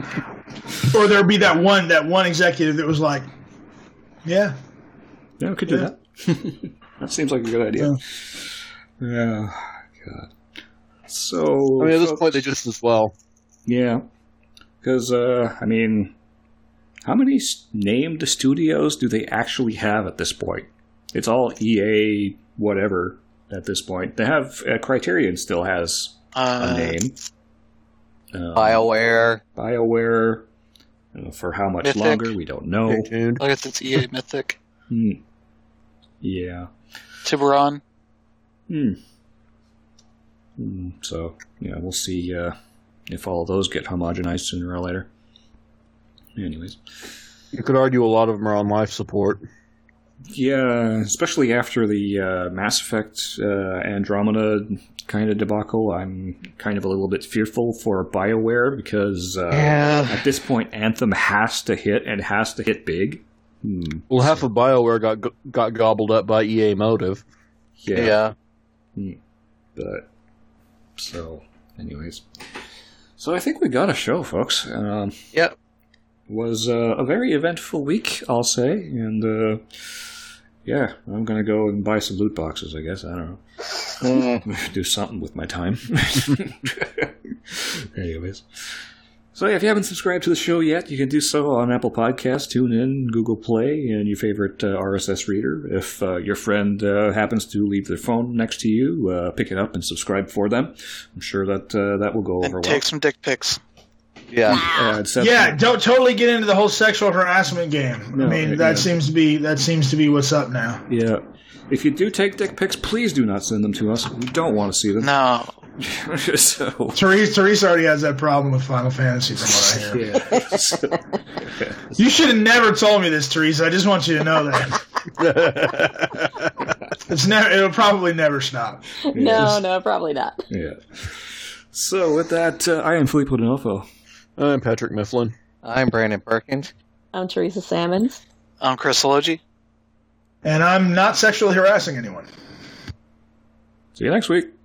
Or there'd be that one that one executive that was like, yeah. Yeah, we could do Yeah. that. That seems like a good idea. Yeah. God. So, I mean, at this folks- point, they just as well. yeah. Because, uh, I mean, how many s- named studios do they actually have at this point? It's all E A whatever at this point. They have, uh, Criterion still has a Uh, name. Um, BioWare. BioWare. Uh, for how much Mythic. longer, we don't know. Stay tuned. I guess it's E A Mythic. Hmm. Yeah. Tiburon. Hmm. Hmm. So, yeah, we'll see uh, if all of those get homogenized sooner or later. Anyways. You could argue a lot of them are on life support. Yeah, especially after the uh, Mass Effect uh, Andromeda kind of debacle, I'm kind of a little bit fearful for BioWare because uh, Yeah. at this point, Anthem has to hit and has to hit big. Hmm. Well, half of BioWare got got gobbled up by E A Motive. Yeah. Yeah. But, so, anyways. So I think we got a show, folks. Um, Yep. was uh, a very eventful week, I'll say, and uh, yeah, I'm gonna go and buy some loot boxes. I guess I don't know, Mm. do something with my time. Anyways, so yeah, if you haven't subscribed to the show yet, you can do so on Apple Podcasts, TuneIn, Google Play, and your favorite uh, R S S reader. If uh, your friend uh, happens to leave their phone next to you, uh, pick it up and subscribe for them. I'm sure that uh, that will go over And well. take some dick pics. Yeah. Uh, Seth- Yeah, don't totally get into the whole sexual harassment game. No, I mean, yeah. that seems to be that seems to be what's up now. Yeah. If you do take dick pics, please do not send them to us. We don't want to see them. No. so, Teresa, Teresa already has that problem with Final Fantasy, from what I hear. yeah. So, You should have never told me this, Teresa. I just want you to know that. It's never. It'll probably never stop. No, no, probably not. yeah. So, with that, uh, I am Filippo D'Onofrio. I'm Patrick Mifflin. I'm Brandon Perkins. I'm Teresa Sammons. I'm Chris Elogi. And I'm not sexually harassing anyone. See you next week.